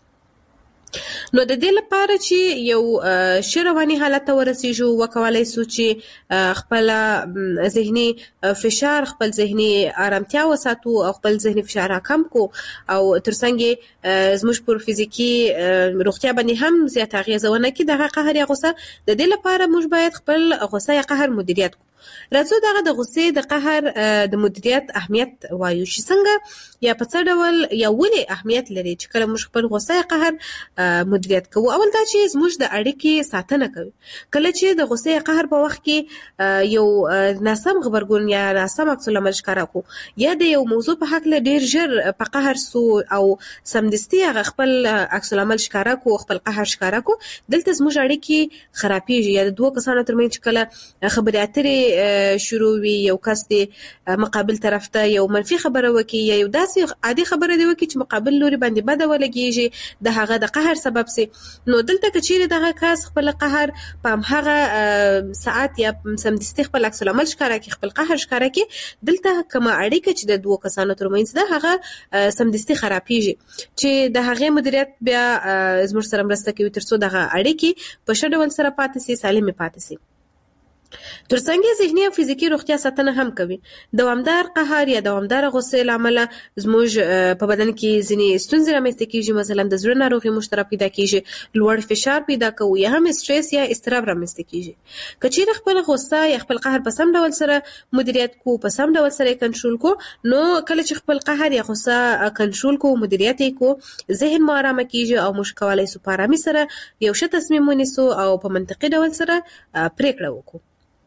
نو د دې لپاره چې یو شرواني حالت ته ورسیږو، وکولای شو چې خپل ذهني فشار، خپل ذهني آرامتیا وساتو او خپل ذهني فشار کم کو او ترڅنګ زموږ پر فزیکی روغتیا باندې هم زیات اغیز ونه کړي دغه قهر یا غصه. د دې لپاره موږ باید خپل غصه یا قهر مدیریت کو. راځو دغه د غصې د قهر د مدیریت اهمیت وایو چې څنګه یا په څه ډول یا ولې اهمیت لري چې کله موږ خپل غصه یا قهر مدیریت کوو. اول دا چې زموږ د اړیکې ساتنه کوي. کله چې د غصې یا قهر په وخت کې یو ناسم خبرګون یا ناسم عکس العمل ښکارا کو یا د یو موضوع په حق له ډیر ژر په قهر سو او سمدستي هغه خپل عکس العمل ښکارا کو، خپل قهر ښکارا کو، دلته زموږ اړیکې خرابېږي. یا د دوه کسانو ترمنځ چې کله خبرې اترې شروع وي، یو کس دی مقابل طرف ته یو منفي خبره وکي یا یو داسې عادي خبره دی وکي چې مقابل لوري باندې بده ولګيږي، د هغه د قهر سبب سي. نو دلته کچېره دغه کس خپل قهر په هغه ساعت یا سمدستي خپل عکس العمل ښکارا کی، خپل قهر ښکارا کی، دلته کومه اړیکه چې د دوه کسانو ترمنځ ده هغه سمدستي خرابېږي، چې د هغه مدیریت بیا زموږ سره مرسته کوي ترڅو دغه اړیکې په ښه ډول سره پاتې سي، سالمه پاتې سي. ترڅنګ ذهني او فزیکی روغتیا ساتنه هم کوي. دوامدار قهر یا دوامدار غصه لامل زموږ په بدن کې ځینې ستونزې رامنځته کیږي، مثلا د زړه ناروغي مشترک پیدا کیږي، لوړ فشار پیدا کوي یا هم استرس یا اضطراب رامنځته کیږي. کچېره خپل غصه یا خپل قهر په سم ډول سره مدیریت کو، په سم ډول سره کنټرول کو، نو کله چې خپل قهر یا غصه کنټرول کو، مدیریت کو، ذهن مو آرام کیږي او موږ کولای شو په آرامۍ سره یو ښه تصمیم ونیسو او په منطقي ډول سره پریکړه وکړو.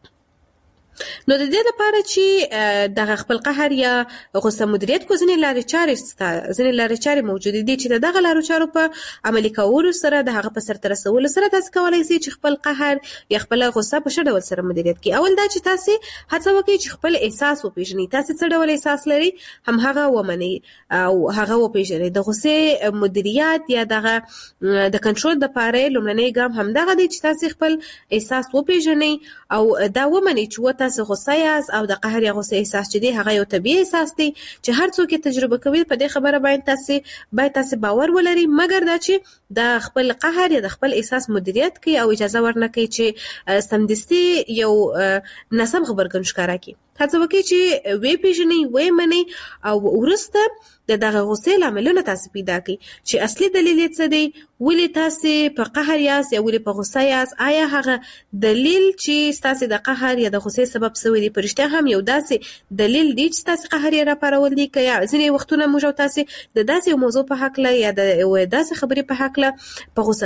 نو د دې لپاره چې دغه خپل قهر یا غصه مدیریت کو، ځینې لارې چارې موجود دي چې دغه لارو چارو په عملي کولو سره د هغه په سرته رسولو سره تاسو کولای شئ چې خپل قهر یا خپل غصه په ښه ډول سره مدیریت کړئ. اول دا چې تاسو هڅه وکړئ چې خپل احساس وپیژنئ، تاسو څه ډول احساس لرئ هم هغه ومنئ او هغه وپیژنئ. د غصې مدیریت یا دغه د کنټرول د پاره لومړنی ګام هم دغه دی چې تاسو خپل احساس وپیژنئ او دا ومنئ چې تاسو غصه یاست او د قهر یا غصه احساس چې دی هغه یو طبيعي احساس دی چې هر څوک یې تجربه کوي. په دې خبره باید تاسو باور ولرئ، مګر دا چې د خپل قهر یا د خپل احساس مدیریت کوي او اجازه ورنکړي چې سمدستي یو ناسم خبرګون ښکارا کړي. هڅه وکړئ چې وی پیژنئ، وی منئ او ورسته د دغه غوسې لاملونه تاسو پیدا کړئ چې اصلي دلیل یې څه دی، ولې تاسو په قهر یاست یا ولې په غوسه یاست. آیا هغه دلیل چې تاسو د قهر یا د غوسې سبب شوی دی په رښتیا هم یو داسې دلیل دی چې تاسو قهر یې راپارول دي، که یا ځینې وختونه موږ او تاسو د داسې یو موضوع په حق له یا د داسې خبرې په حق له په غوسه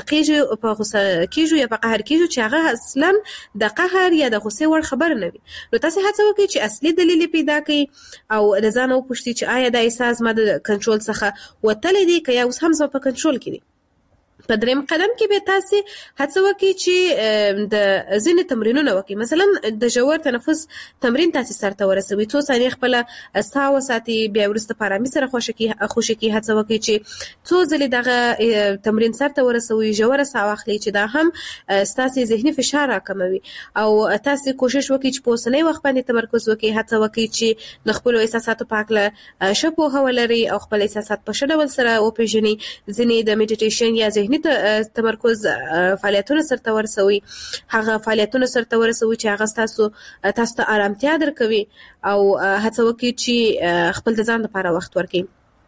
کېږو یا په قهر کېږو چې هغه اصلا د قهر یا د غوسې وړ خبر نه وي. نو تاسو هڅه وکړئ چې اصلي دلیل پیدا کړئ او د ځان وپوښتئ چې آیا دا احساس ما د کنټرول څخه وتلی دی که یا اوس هم زما په کنټرول کې دی. په دریم قدم کې به تاسو هڅه وکړئ چې د ځینې تمرینونه وکړئ. مثلا د ژور تنفس تمرین تاسو سره ورسوي، څو ثانیې خپل ساه وساتئ، بیا ورسته په آرامۍ سره خوشکي هڅه وکړئ چې څو ځلې دغه تمرین سره ورسوي، ژوره ساه واخلئ چې دا هم تاسو ذهني فشار راکموي او تاسو کوشش وکړئ چې په اوسنۍ وخت باندې تمرکز وکړئ. هڅه وکړئ چې د خپل احساساتو په اړه ښه پوهه ولرئ او خپل احساسات په ښه ډول سره وپېژنئ. ځینې د میډیټیشن یا ذهني تمرکز فعالیتونه سره ورسوي، هغه فعالیتونه سره ورسوي چې هغه تاسو ته آرامتیا درکوي او هڅه وکړئ چې خپل د ځان لپاره وخت ورکړئ.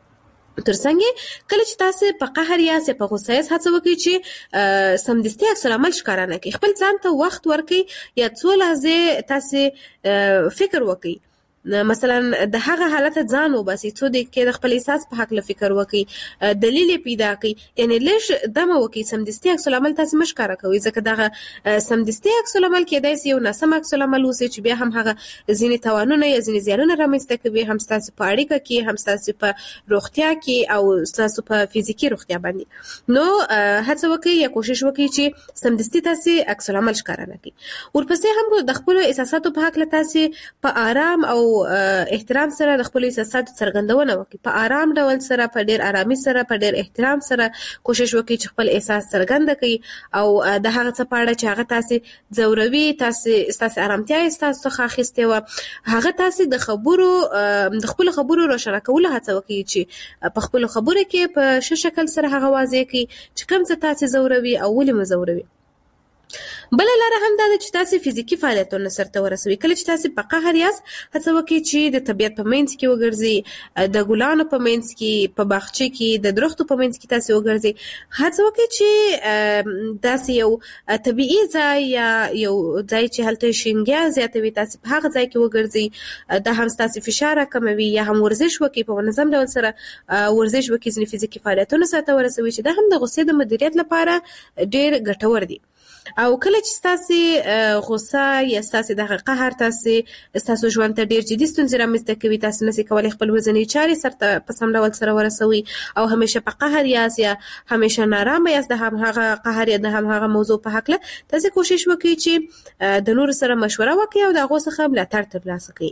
ترڅنګ کله چې تاسو په قهر یا په غوسه یاست هڅه وکړئ چې سمدستي عکس العمل ښکاره نه کړئ. خپل ځان ته وخت ورکړئ یا څو لحظې تاسو فکر وکړئ. مثلا د هغه حالت ځان وباسي، څو دقیقې د خپل احساس په حق له فکر وکړي، دلیل پیدا کړي، یعنی لږ دمه وکړي. سمدستي عکس العمل تاسو مشکاره کوي ځکه دغه سمدستي عکس العمل کېدای شي یو ناسم عکس العمل وسی چې بیا هم هغه ځینې توانونه یا ځینې زیانونه رامنځته کوي، هم تاسو په اړیکه کې، هم تاسو په روغتیا کې او تاسو په فزیکی روغتیا باندې. نو هڅه وکړئ یا کوشش وکړئ چې سمدستي تاسو عکس العمل ښکاره نه کړئ. ورپسې هم د خپل احساساتو په حق له تاسو په آرام او احترام سره د خپل احساساتو څرګندونه وکړي. په آرام ډول سره، په ډیر آرامي سره، په ډیر احترام سره کوشش وکړي چې خپل احساس څرګند کړي او د هغه څه په اړه چې هغه تاسو ځوروي، تاسو آرامتیا تاسو څخه اخیستې و، هغه تاسو د خپل خبرو روښانه کولو هڅه وکړي چې په خپل خبرو کې په ښه شکل سره هغه واضح کړي چې کوم څه تاسو ځوروي او ولې مو ځوروي. بل لاره هم دا چې تاسو فزیکی فعالیتونه سره ورسوي. کله چې تاسو په قهر یاست هڅه وکړئ چې د طبیعت په منځ کې وګرځئ، د ګلانو په منځ کې، په باغچه کې، د درختو په منځ کې تاسو وګرځئ. هڅه وکړئ چې تاسو یو طبيعي ځای یا یو ځای چې هلته شینګیا زیاتوي تاسو په هغه ځای کې وګرځئ. دا هم تاسو فشار کموي. یا هم ورزش وکړئ، په منظم ډول سره ورزش وکړئ، ځینې فزیکی فعالیتونه سره ورسوي چې دا هم د غوسې د مدیریت لپاره ډېر ګټور دي. او کله چې تاسو غوسه یا تاسو د قهر تاسو ژوند ته ډیر جدي ستونزې رامنځته کوي، تاسو نشئ کولای خپل ورځنی چارې سره په سم ډول سره ورسوي او همیشه په قهر یاست یا همیشه نارامه یاست د هغه قهر یا د هغه موضوع په حق له تاسو کوشش وکړئ چې د نور سره مشوره وکړئ او د هغه څخه ملاتړ ترلاسه کړئ.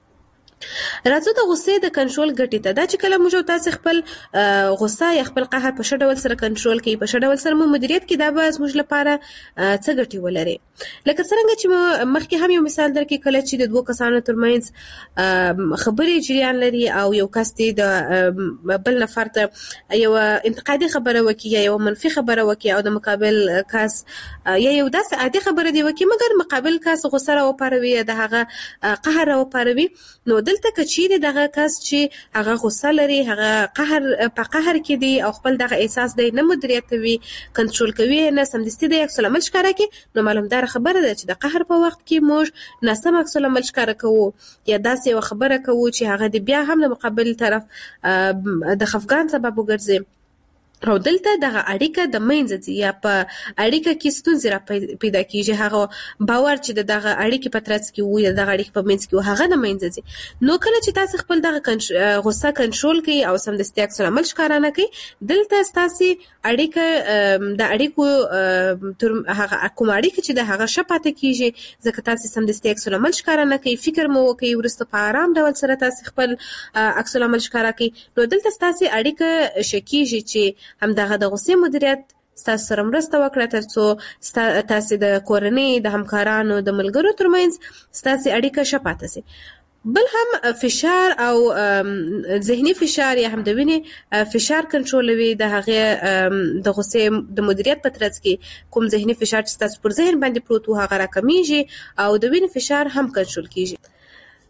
راځو د غوسې د کنټرول ګټې ته. دا چې کله موږ تاسو خپل غوسه یا خپل قهر په ښه ډول سره کنټرول کړئ، په ښه ډول سره مو مدیریت کړئ، دا به موږ لپاره څه ګټې ولري. لکه څنګه چې مخکې هم یو مثال درکې، کله چې د دوه کسانو ترمنځ خبرې جریان لري او یو کس د بل نفر ته یو انتقادي خبره وکړي یا یو منفي خبره وکړي او د مقابل کس یا یو داسې عادي خبره دی وکړي مګر مقابل کس غوسه راوپاروي یا د هغه قهر راوپاروي، نو دلته کچېرې دغه کس چې هغه غوسه لري، هغه په قهر کې دی او خپل دغه احساس دی نه مدیریتوي، کنټرول کوي، نه سمدستي د عکس العمل ښکاره کوي، نو معلومدار خبره ده چې د قهر په وخت کې موږ ناسم عکس العمل ښکاره کوو یا داسې یو خبره کوو چې هغه د بیا هم د مقابل طرف د خفګان سبب وګرځي. او دلته دغه اړیکه د منځ ځي یا په اړیکه کې ستونزې را پیدا کیږي، هغه باور چې دغه اړیکې په ترڅ کې وي، دغه اړیکې په منځ کې وي، هغه د منځ ځي. نو کله چې تاسو خپل دغه غوسه کنټرول کړئ او سمدستي عکس العمل ښکاره نه کړئ، دلته تاسو اړیکه د اړیکو هغه کوم اړیکه چې د هغه شپاته کیږي ځکه تاسو سمدستي عکس العمل ښکاره نه کړئ، فکر مو وکړئ، ورسته په آرام ډول سره تاسو خپل عکس العمل ښکاره کړئ، نو دلته تاسو اړیکه شکیږي چې هم دغه د غوسې مدیریت تاسو سره مرسته وکړه ترڅو تاسو د کورنۍ، د همکارانو، د ملګرو ترمنځ تاسو اړیکه شپاته سي. بل هم فشار او ذهني فشار یا هم د وینې فشار کنټرولوي. د هغه د غوسې د مدیریت په ترڅ کې کوم ذهني فشار چې تاسو پر ذهن باندې پروت و هغه راکمیږي او د وینې فشار هم کنټرول کیږي.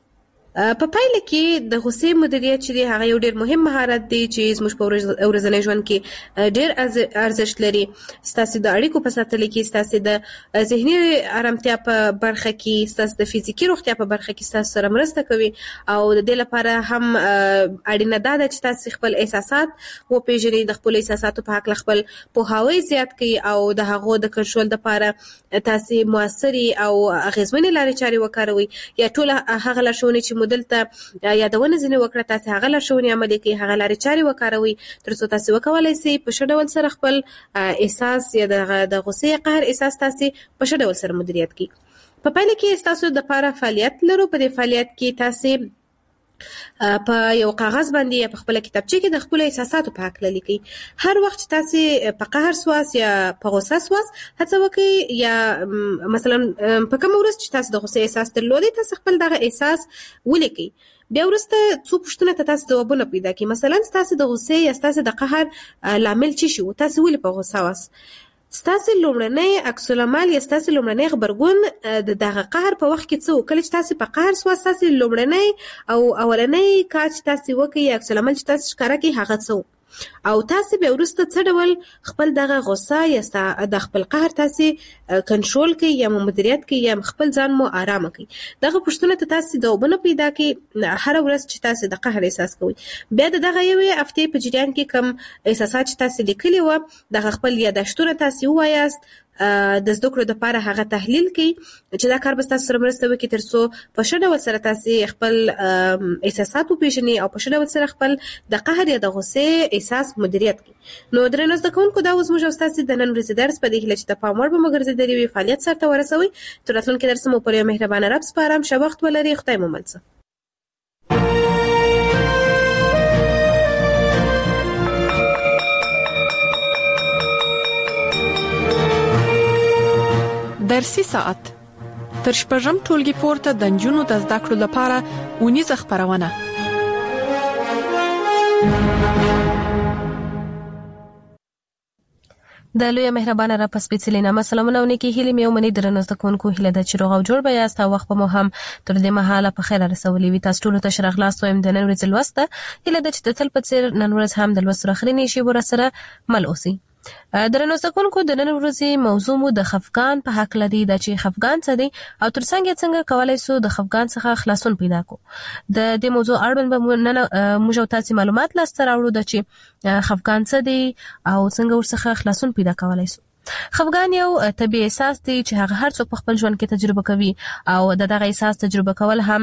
په پایله کې د غصې مدیریت چې دی هغه یو ډېر مهم مهارت دی چې زموږ په ورځني ژوند کې ډېر ارزښت لري. ستاسو د اړیکو په ساتلو کې، ستاسو د ذهني آرامتیا په برخه کې، ستاسو د فزیکي روغتیا په برخه کې ستاسو سره مرسته کوي. او د دې لپاره هم اړینه ده چې تاسو خپل احساسات وپېژنئ، د خپل احساساتو په حق خپل پوهاوی زیات کړئ او د هغو د کنټرول لپاره تاسو موثري او اغیزمنې لارې چارې وکاروئ. یا ټول هغه لارښوونې چې مدلته یادونه ځنې وکړه، تاسو هغه لارښوونې عملي کړئ، هغه لارې چارې وکاروئ ترڅو تاسو وکولای شئ په ښه ډول سره خپل احساس یا د غصې قهر احساس تاسو په ښه ډول سره مدیریت کړئ. په پایله کې تاسو د لپاره فعالیت لرو. په دې فعالیت کې تاسو په یو کاغذ باندې یا په خپل کتابچه کې د خپل احساساتو په حق لیکئ. هر وخت چې تاسو په قهر سواس یا په غوسه سواس هڅه وکړئ، یا مثلا په کوم ورځ چې تاسو د غوسې احساس درلودي تاسو خپل دغه احساس ولیکئ. بیا ورسته څو پوښتنه ته تاسو ځوابونه پیدا کړئ. مثلا تاسو د غوسې یا تاسو د قهر لامل څه شو، تاسو ولې په غوسه واست، ستاسو لومړنی عکس العمل یا ستاسو لومړنی غبرګون د دغه قهر په وخت کې څه، کله چې تاسو په قهر سواست تاسو لومړنی او اولنی کار چې تاسو وکړئ، عکس العمل چې تاسو ښکاره کړئ هغه څه، او تاسو به ورسته څه ډول خپل دغه غوسه یا د خپل قهر تاسو کنټرول کړئ یا مدیریت کړئ یا خپل ځان مو آرام کړئ. دغه پوښتنه ته تاسو ځوابونه پیدا کړئ هر ورځ چې تاسو د قهر احساس کوئ. بیا دغه یوې هفتې په جریان کې کوم احساسات چې تاسو لیکلي و دغه خپل یادښتونه تاسو ووایاست، د زده کړو لپاره هغه تحلیل کړئ چې دا کار به تاسو سره مرسته وکړي ترڅو په ښه ډول سره تاسو خپل احساسات وپېژنئ او په ښه ډول سره خپل د قهر یا د غوسې احساس مدیریت کړئ. نو درنو زده کوونکو، دا اوس موږ تاسو د نن ورځې درس په دې هیله چې د پام وړ به مو ګرځېدلی وي فعالیت سرته ورسوئ. تر راتلونکي درس مو پر یو مهربانه رب سپارم. ښه وخت ولرئ. خدای مو مل شه. درسي ساعت تر شپږم ټولګي پورته د نجونو د زده کړو لپاره اونیزه خبرونه. د لوی مهربانه را پس سپیڅلې نامه سلامونه ونکي هیله مې ومني درنو زده کوونکو، هیله ده چې روغ او جوړ به یاست او وخت به مو هم تر دې مهاله په خیر رسولي وي. تاسو ټول ته ښه راغلاست وایم د نن ورځې لوسته. هیله ده چې د تل په څیر نن ورځ هم د لوست اخرینی شی ورسره مل اوسئ. درنو زده کوونکو، د نن ورځې موضوع مو د خفګان په حق لري. دا چې خفګان څه دی او څنګه کولای شو د خفګان څخه خلاصون پیدا کو. د دې موضوع اړوند به نن موږ تاسو معلومات لاسته راوړو د چې خفګان څه دی او څنګه ورڅخه خلاصون پیدا کولای شو. خفګان یو طبيعي احساس دی چې هغه هر څوک په خپل ژوند کې تجربه کوي او دغه احساس تجربه کول هم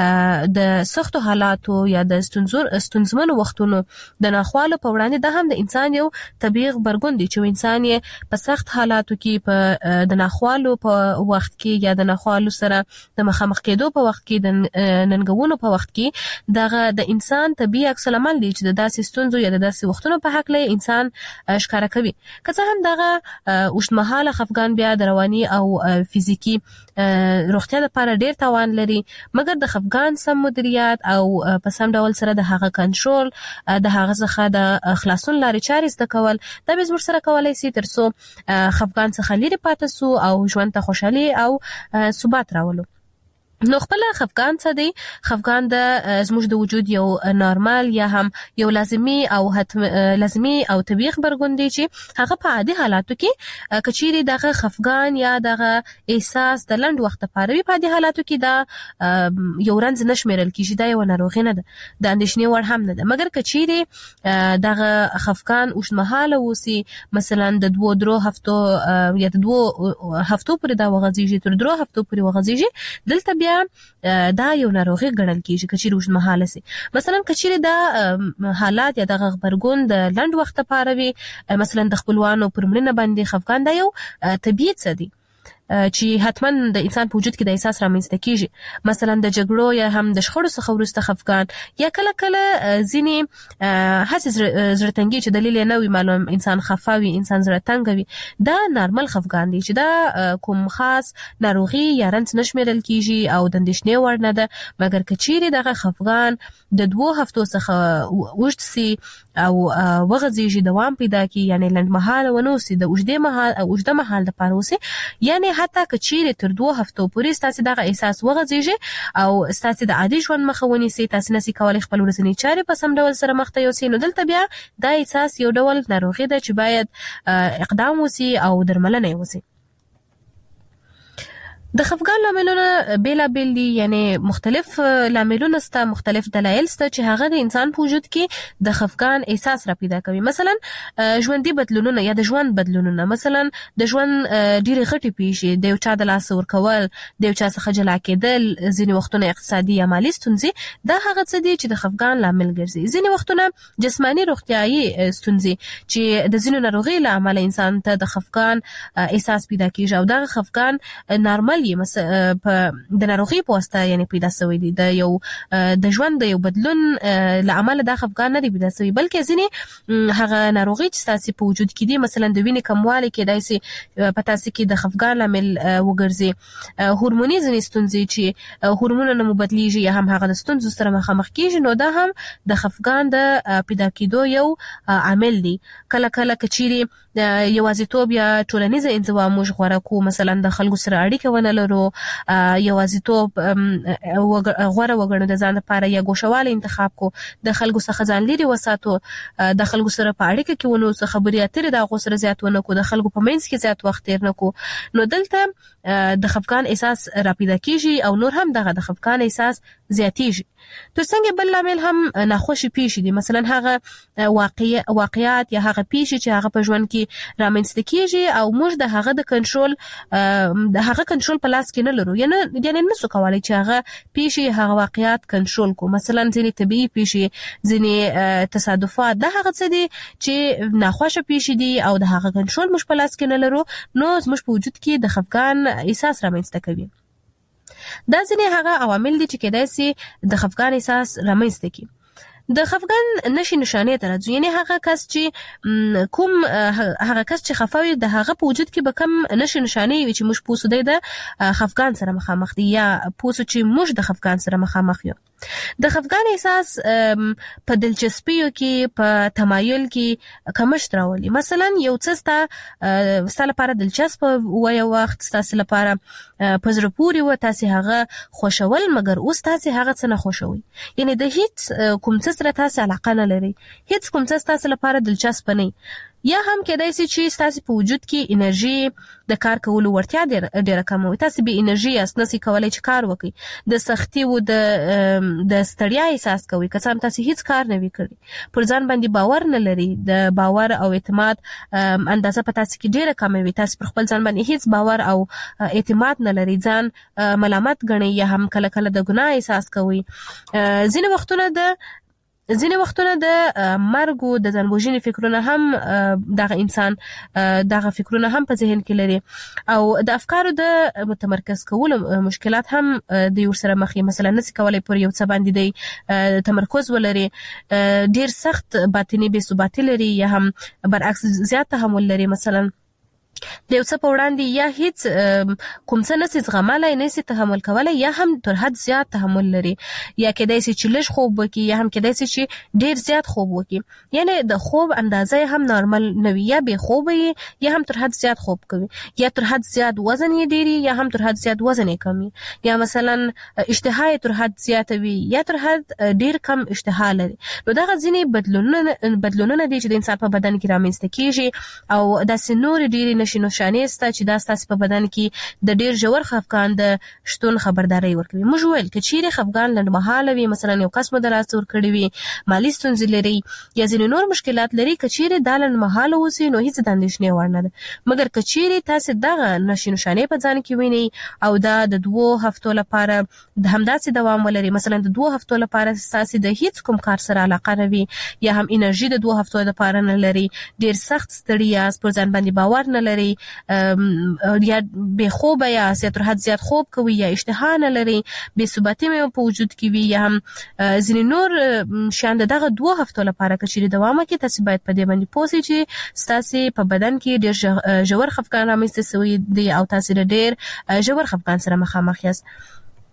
د سختو حالاتو یا د ستونزمنو وختونو د ناخوالو په وړاندې د هم د انسان یو طبيعي غبرګون دی چې انسان یې په سخت حالاتو کې په د ناخوالو په وخت کې یا د ناخوالو سره د مخامخ کېدو په وخت کې د ننګونو په وخت کې دغه د انسان طبيعي عکس العمل دی چې د داسې ستونزو یا د داسې وختونو په حق له انسان ښکارا کوي. که څه هم دغه اوږدمهاله خفګان بیا د رواني او فزیکی روغتیا لپاره ډیر تاوان لري، مګر د خفګان سم مدیریت او په سم ډول سره د هغه کنټرول د هغه څخه د خلاصون لارې چارې زده کول دا به زموږ سره کولای شي ترڅو خفګان څخه لرې پاتې سو او ژوند ته خوشحالي او ثبات راولو. نو خپل خفګان څه دی؟ خفګان د زموږ د وجود یو نارمال یا هم یو لازمی او طبيعي خبرګون دی چې هغه په عادي حالاتو کې کچيري دغه خفګان یا دغه احساس د لنډ وخت لپاره وي، په عادي حالاتو کې دا یو رنځ نشمیرل کیږي، دا یو ناروغي نه ده، د اندېښنې وړ هم نه ده. مګر کچيري دغه خفګان اوږدمهاله وسی، مثلا د 2-3 هفتو یا د 2 هفتو پورې دا وغځيږي، تر 3 هفتو پورې وغځيږي، دلته بیا دا یو ناروغي ګڼل کیږي کچيري اوږدمهاله سي. مثلا کچيري دا حالات یا د غبرګون د لنډ وخت لپاره وي، مثلا د خپلوانو پر مړینه باندې خفګان دا یو طبيعي څه دی چې حتما د انسان په وجود کې د احساس رامنځته کیږي. مثلا د جګړو یا هم د شخړو څخه وروسته خفګان یا کله ځینې هڅې زړه تنګي چې دلیل نه وي معلوم، انسان خفاوي، انسان زړه تنګ وي، دا نارمل خفګان دی چې دا کوم خاص ناروغي یا رنځ نشمیرل کیږي او د اندېښنې وړ نه ده. مګر کچيري دغه خفګان د 2 هفتو څخه وښت سي او وغځيږي، دوام پیدا کوي، یعنی لنډمهاله ونوسي، د اوږده مهال لپاره وسي، یعنی حتی کچیر تر 2 هفتو پورې تاسو دغه احساس وغځيږي او تاسو د عادي ژوند مخه ونیسئ، تاسو نسئ کولای خپل ورځنی چارې په سم ډول سره مخته یوسئ، نو دلته بیا دا احساس یو ډول ناروغي ده چې باید اقدام وسی او درملنه وسی. د خفګان لاملونه بیلابیل دي، یعنی مختلف لاملونه سته، مختلف دلایل سته چې هغه د انسان په وجود کې د خفګان احساس را پیدا کوي. مثلا ژوندۍ بدلونونه یا د ژوند بدلونونه، مثلا د ژوند ډېرې غټې پیښې، د یو چا د لاس ورکول، د یو چا څخه جلا کېدل، ځینې وختونه اقتصادي یا مالي ستونزې، دا هغه څه دي چې د خفګان لامل ګرځي. ځینې وختونه جسماني روغتیايي ستونزې چې د ځینو ناروغیو له امله انسان ته د خفګان احساس پیدا کیږي او دغه خفګان نارمل د ناروغي په واسطه یعنی پیدا شوی دی، د ژوند د یو بدلون له امله دا خفګان نه دی پیدا شوی، بلکې ځینې هغه ناروغي چې تاسو په وجود کې دي، مثلا د وینې کموالی کې داسې په تاسو کې د خفګان لامل وګرځي، هورموني ځینې ستونزې چې هورمونونه مو بدلیږي یا هم هغه د ستونزو سره مخامخ کیږي، نو دا هم د خفګان د پیدا کېدو یو عامل دی. کله کله کچيري یوازیتوب یا ټولنیزه انزوا موږ غوړه کو، مثلا د خلکو سره اړیکه ونه لرو، یوازیتوب غوړه وګڼو د ځان لپاره، یا ګوښوالی انتخاب کو، د خلکو څخه ځان لري وساتو، د خلکو سره په اړیکه کې ونو څه خبرې اترې د هغو سره زیات ونه کو، د خلکو په منځ کې زیات وخت تیر نه کو، نو دلته د خفګان احساس را پیدا کیږي او نور هم دغه د خفګان احساس زیاتیږي. تر څنګه بل لامل هم ناخوشي پیښې دي، مثلا هغه واقعیات یا هغه پیښې چې هغه په ژوند کې رامنځته کیږي او موږ د هغه د کنټرول په لاس کې نه لرو، یعنی نسو کولای چې هغه پیښې هغه واقعیات کنټرول کو. مثلا ځینې طبيعي پیښې، ځینې تصادفات، دا هغه څه دي چې ناخوښه پیښې دي او د هغه کنټرول موږ په لاس کې نه لرو، نو زموږ په وجود کې د خفګان احساس رامنځته کوي. دا ځینې هغه عوامل دي چې کېدای شي د خفګان احساس رامنځته کړي. د خفګان نشي نشانې ته راځو، یعنی هغه کس چې خفوي د هغه په وجود کې به کم نشي نشانې وي چې موږ پوسو دی د خفګان سره مخامخ دي یا پوسو چې موږ د خفګان سره مخامخ یو. د خفګان احساس په دلچسپیو کې، په تمایل کې کمښت راولي. مثلا یو څه ستا لپاره دلچسپ و، یو وخت ستاسو لپاره په زړه پورې و، تاسو هغه خوښول، مګر اوس تاسو هغه څه نه خوښوئ، یعنی د هیڅ کوم څه سره تاسو علاقه نه لري، هیڅ کوم څه تاسو لپاره دلچسپ نه، یا هم کېدای شي چې تاسو په وجود کې انرژي د کار کولو ورتیا ډیره کم وي، تاسو به انرژي یاست، نسئ کولای چې کار وکړئ، د سختي او د ستړیا احساس کوئ، که څه هم تاسو هیڅ کار نه وي کړی، پر ځان باندې باور نه لري، د باور او اعتماد اندازه په تاسو کې ډیره کم وي، تاسو پر خپل ځان باندې هیڅ باور او اعتماد نه لري، ځان ملامت ګڼئ یا هم کله کله د ګناه احساس کوئ. ځینې وختونه د مرګ او د ځان وژنې فکرونه هم دغه انسان دغه فکرونه هم په ذهن کې لري، او د افکارو د متمرکز کولو مشکلات هم د یو سره مخ، مثلا نسي کولای پر یو څه باندې د تمرکز ولري، ډیر سخت باطنی بې ثباتي لري، یا هم برعکس زیات تحمل لري، مثلا د یو څه په وړاندې یا هیڅ کوم څه نسي زغملای، نسي تحمل کولای، یا هم تر حد زیات تحمل لري، یا کېدای شي چې لږ خوب وکړي، یا هم کېدای شي چې ډیر زیات خوب وکړي، یعنی د خوب اندازه هم نارمل نه وي، یا بې خوب وي، یا هم تر حد زیات خوب کوي، یا تر حد زیات وزن یې ډیری، یا هم تر حد زیات وزن یې کمی، یا مثلا اشتها تر حد زیات وي، یا تر حد ډیر کم اشتها لري. نو دغه ځینې بدلونونه دي چې د انسان په بدن کې رامنځته کیږي، او داسې نور ډیرې نشانې سته چې دا ستاسو په بدن کې د ډیر ژور خفګان د شتون خبرداري ورکوي. موږ ویل چې چیرې خفګان لنډمهاله وي، مثلا یو کس مو د لاس ورکړی وي، مالي ستونزې لري، یا ځینې نور مشکلات لري، که چیرې دا لنډمهاله اوسي نو هیڅ د اندېښنې وړ نه ده، مګر که چیرې تاسو دغه نشانې په ځان کې وینئ او دا د 2 هفتو لپاره د همداسې دوام ولري، مثلا د 2 هفتو لپاره تاسو د هیڅ کوم کار سره علاقه نه وي، یا هم انرژي د 2 هفتو لپاره نه لري، ډیر سخت ستړي یاست، پر ځان باندې باور نه لري، یا بې خوبه یاست، یا تر حد زیات خوب کوي، یا اشتها نه لري، بې ثباتي مو په وجود کې وي، یا هم ځینې نور شیان دغه 2 هفتو لپاره که چیرې دوام وکړي، تاسو باید په دې باندې پوه شئ چې ستاسو په بدن کې ډیر ژور خفګان رامنځته شوی دی او تاسو ډیر ژور خفګان سره مخامخ یاست.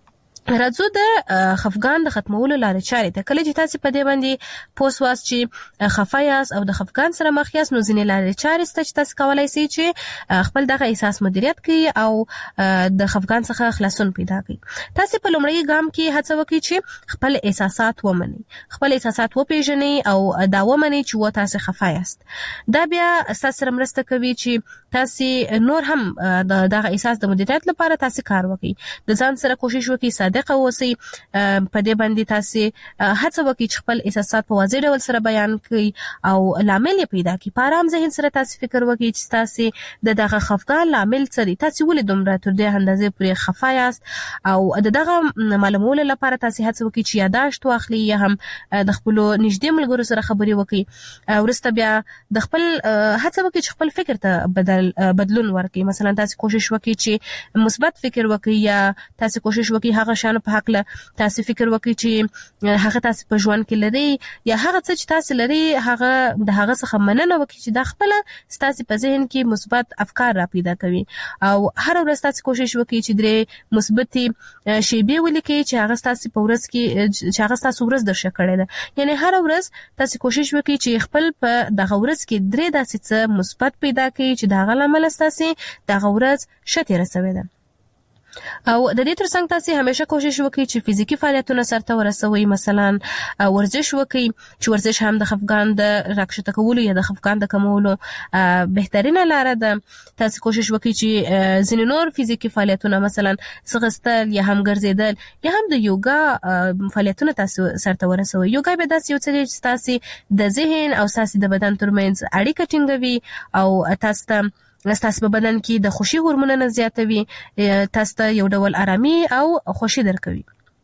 راځو د خفګان د ختمولو لارې چارې ته. کله چې تاسو په دې باندې پوسواس چې خفه یاست او د خفګان سره مخ یاست، نو ځینې لارې چارې شته چې تاسو کولای شئ چې خپل دغه احساس مدیریت کړئ او د خفګان څخه خلاصون پیدا کړئ. تاسو په لومړی ګام کې هڅه وکړئ چې خپل احساسات ومنئ، خپل احساسات وپیژنئ او دا ومنئ چې تاسو خفه یاست. دا بیا تاسو سره مرسته کوي چې تاسو نور هم دغه احساس د مدیریت لپاره تاسو کار وکړئ. د ځان سره کوشش وکړئ صادق اوسئ، په دې باندې تاسو هڅه وکړئ چې خپل احساسات په واضح ډول سره بیان کړئ او لامل یې پیدا کړئ. په آرام ذهن سره تاسو فکر وکړئ چې تاسو د دغه خفګان لامل څه دی، تاسو ولې دومره تر دې اندازې پورې خفه یاست، او د دغه معلومولو لپاره تاسو هڅه وکړئ چې یاداشت واخلئ یا هم د خپل نږدې ملګرو سره خبرې وکړئ. ورسته بیا د خپل هڅه وکړئ چې خپل فکر ته بدلون ورکړئ. مثلا تاسو کوشش وکړئ چې مثبت فکر وکړئ، یا تاسو کوشش وکړئ هغه شان په حق له تاسو فکر وکړئ چې هغه تاسو په ژوند کې لري، یا هغه څه چې تاسو لري هغه د هغه څخه مننه وکړئ چې د خپل تاسو په ذهن کې مثبت افکار را پیدا کوي. او هر ورځ تاسو کوشش وکړئ چې درې مثبت شیبې ولیکئ چې هغه تاسو په ورځ کې چې هغه تاسو ورځ درشه کړی ده. یعنی هر ورځ تاسو کوشش وکړئ چې خپل په دغه ورځ کې درې داسې څه مثبت پیدا کړئ چې دغه لامل تاسو دغه ورځ شته رسوي ده. او د دې ترڅنګ تاسو همیشه کوشش وکړئ چې فزیکی فعالیتونه سرته ورسوي. مثلا ورزش وکړئ چې ورزش هم د خفګان د راکښته کولو یا د خفګان د کمولو بهترینه لاره ده. تاسو کوشش وکړئ چې ځینې نور فزیکی فعالیتونه مثلا ځغستل یا هم ګرځیدل یا هم د یوګا فعالیتونه تاسو سرته ورسوي. یوګا به داسې یو څه دی چې تاسو د ذهن او تاسو د بدن ترمنځ اړیکه ټینګوي او تاسو په بدن کې د خوشي هورمونونه زیاتوي، تاسو ته یو ډول آرامي او خوشي درکوي.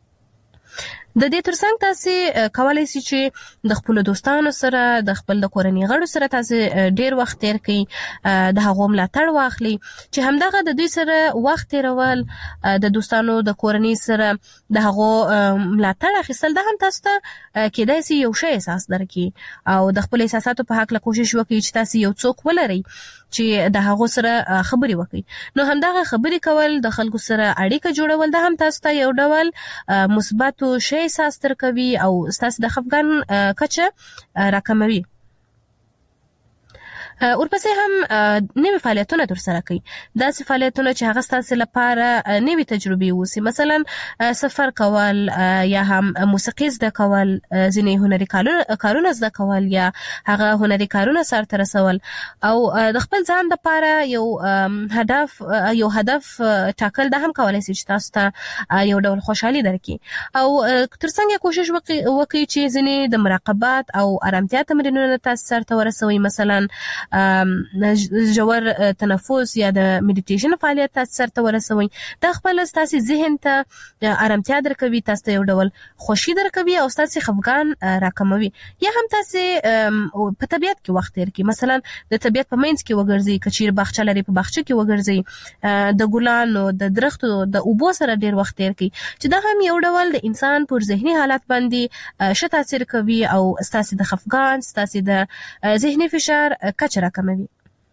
د دې ترڅنګ تاسو کولای شئ چې د خپل دوستانو سره د خپل د کورنۍ غړو سره تاسو ډیر وخت تیر کړئ، د هغو ملاتړ واخلئ چې همدغه د دوی سره وخت تیرول، د دوستانو د کورنۍ سره د هغو ملاتړ اخیستل، دا هم تاسو ته کېدای شي یو شی احساس درکړي او د خپل احساساتو په حق له کوشش وکړئ چې تاسو یو څوک ولرئ چې د هغو سره خبرې وکړي. نو همدغه خبرې کول، د خلکو سره اړیکه جوړول، دا هم تاسو ته یو ډول مثبت شی احساس درکوي او تاسو د خفګان کچه راکموي. ورپسې هم نوې فعالیتونه ترسره کړئ، داسې فعالیتونه چې هغه ستاسو لپاره نوې تجربې اوسي. مثلا سفر کول یا هم موسیقي زده کول، ځینې هنري کارونه زده کول یا هغه هنري کارونه سرته رسول، او د خپل ځان لپاره یو هدف ټاکل، دا هم کولای شي چې تاسو ته یو ډول خوشحالي درکړي. او ترڅنګ کوشش وکړئ چې ځینې د مراقبت او آرامتیا تمرینونه تاسو سرته ورسوي. مثلا ژور تنفس یا د میډیټیشن فعالیت تاسو سرته ورسوي. دا خپل تاسو ذهن ته آرامتیا درکوي، تاسو ته یو ډول خوشي درکوي او تاسو خفګان راکموي. یا هم تاسو په طبیعت کې وخت تیر کړئ، مثلا د طبیعت په منځ کې وګرځئ، کچیر باغچه لري په باغچه کې وګرځئ، د ګلانو د درختو د اوبو سره ډیر وخت تیر کړئ، چې دا هم یو ډول د انسان پر ذهني حالت باندې ښه تاثیر کوي او تاسو د خفګان، تاسو د ذهني فشار کچه راکموي.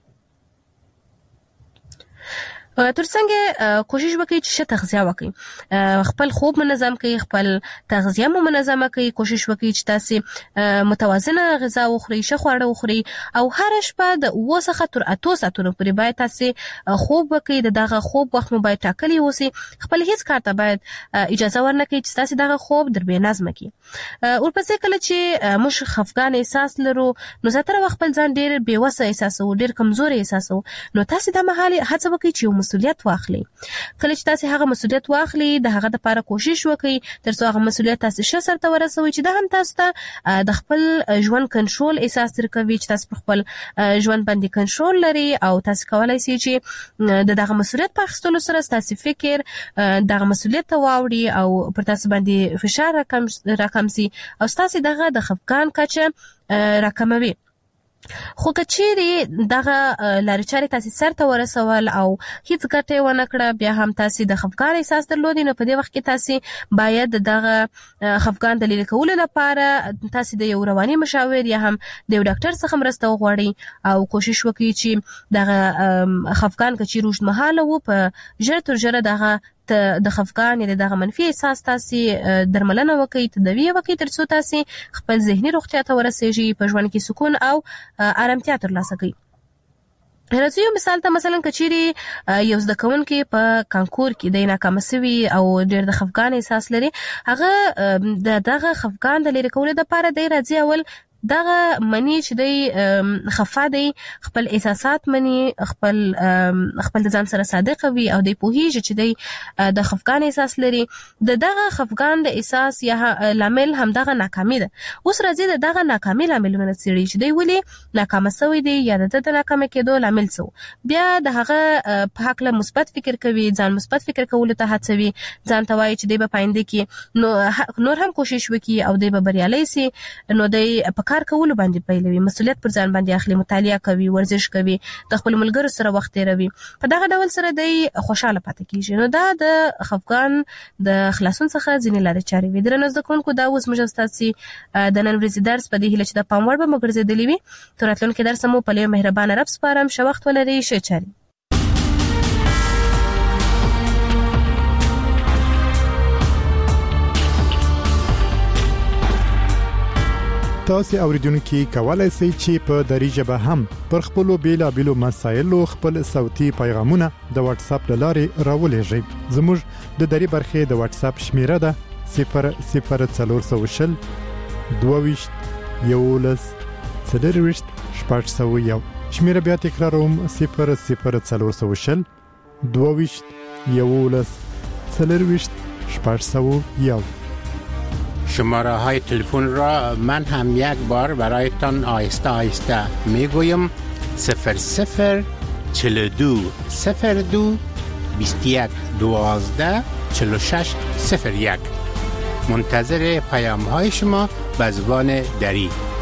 ترڅنګ کوشش وکړئ چې ښه تغذیه وکړئ، خپل خوب منظم کړئ، خپل تغذیه مو منظمه کړئ. کوشش وکړئ چې تاسو متوازنه غذا وخورئ، ښه خواړه وخورئ، او هر شپه د 7 څخه تر 8 ساعتونو پورې باید تاسو خوب وکړئ. دغه خوب وخت مو باید ټاکلی اوسي. خپل هیڅ کار ته باید اجازه ورنکړئ چې تاسو دغه خوب در بې نظمه کړي. ورپسې کله چې موږ خفګان احساس لرو، نو زیاتره وخت خپل ځان ډیر بې وسه احساسوو، ډیر کمزوري احساسوو. نو تاسو د مهال هڅه وکړئ چې مسؤلیت واخلئ. کله چې تاسو هغه مسؤلیت واخلئ، د هغه لپاره کوشش وکړئ ترڅو هغه مسؤلیت تاسو ښه سرته ورسوي، چې دا هم تاسو ته د خپل ژوند کنټرول احساس درکوي، چې تاسو په خپل ژوند باندې کنټرول لري او تاسو کولای شئ چې دغه مسؤلیت په اخیستلو سره تاسو فکر دغه مسؤلیت ته واوړي او پر تاسو باندې فشار راکم شي او تاسو دغه د خفګان کچه راکموي. خو کچېرې دغه لارې چارې تاسو سرته ورسول او هیڅ ګټه ونه کړه، بیا هم تاسو د خفګان احساس درلودي، نو په دې وخت کې تاسو باید دغه خفګان د لرې کولو لپاره تاسو د یو رواني مشاور یا هم د یو ډاکټر څخه مرسته وغواړئ او کوشش وکړئ چې دغه خفګان کچېرې اوږدمهاله وو، په ژر تر ژره دغه د خفګان یا دغه منفي احساس تاسو درملنه وکړئ، تداوی وکړئ ترڅو تاسو خپل ذهني روغتیا ته ورسیږئ، په ژوند کې سکون او آرامتیا ترلاسه کړئ. راځي یو مثال ته مثلا کچيري یو زده کوونکی په کانکور کې د ناکام شوی او ډېر د خفګان احساس لري، هغه دغه خفګان د لري کولو لپاره د راځي اول دغه منی چې د خفا دی خپل احساسات منی، خپل د ځان سره صادق وي او د پوهیږي چې د خفګان احساس لري. دغه خفګان د احساس یا لامل هم دغه ناکامي ده. اوس راځي دغه ناکامي لاملونه څېړي چې دی ولې ناکام شوی دی یا د ناکام کېدو لامل څه، بیا د هغه په حق له مثبت فکر کوي، ځان مثبت فکر کولو ته هڅوي، ځان ته وایي چې دی په پاینده کې نور هم کوشش وکړي او دی به بریالی سي. نو دی کار کولو باندې پیلوي، مسؤلیت پر ځان باندې اخلي، مطالعه کوي، ورزش کوي، د خپل ملګرو سره وخت تیروي، په دغه ډول سره د خوشاله پاتې کیږي. نو دا د خفګان د خلاصون څخه ځینې لارې چارې وي. درنو زده کوونکو، دا اوس موږ ستاسو د نن ورځې درس په دې هیله چې د پام وړ به مو ګرځېدلی وي. تر راتلونکي درس مو په لوی مهربانه رب سپارم. ښه وخت ولرئ، ښه چارې. تاسو اوریدونکو کولای شئ چې په دری ژبه هم پر خپل بیلابېلو مسایلو خپل صوتي پیغامونه د واتس اپ لارې راولېږئ. زموږ د دری برخې د واتس اپ شمیره ده 00420 22 11 401. شمیره بیا تکراروم 00420 22 11 401. شماره های تلفن را من هم یک بار برایتان آهسته آهسته میگویم 00 42 02 21 12 46 01. منتظر پیام های شما به زبان دری.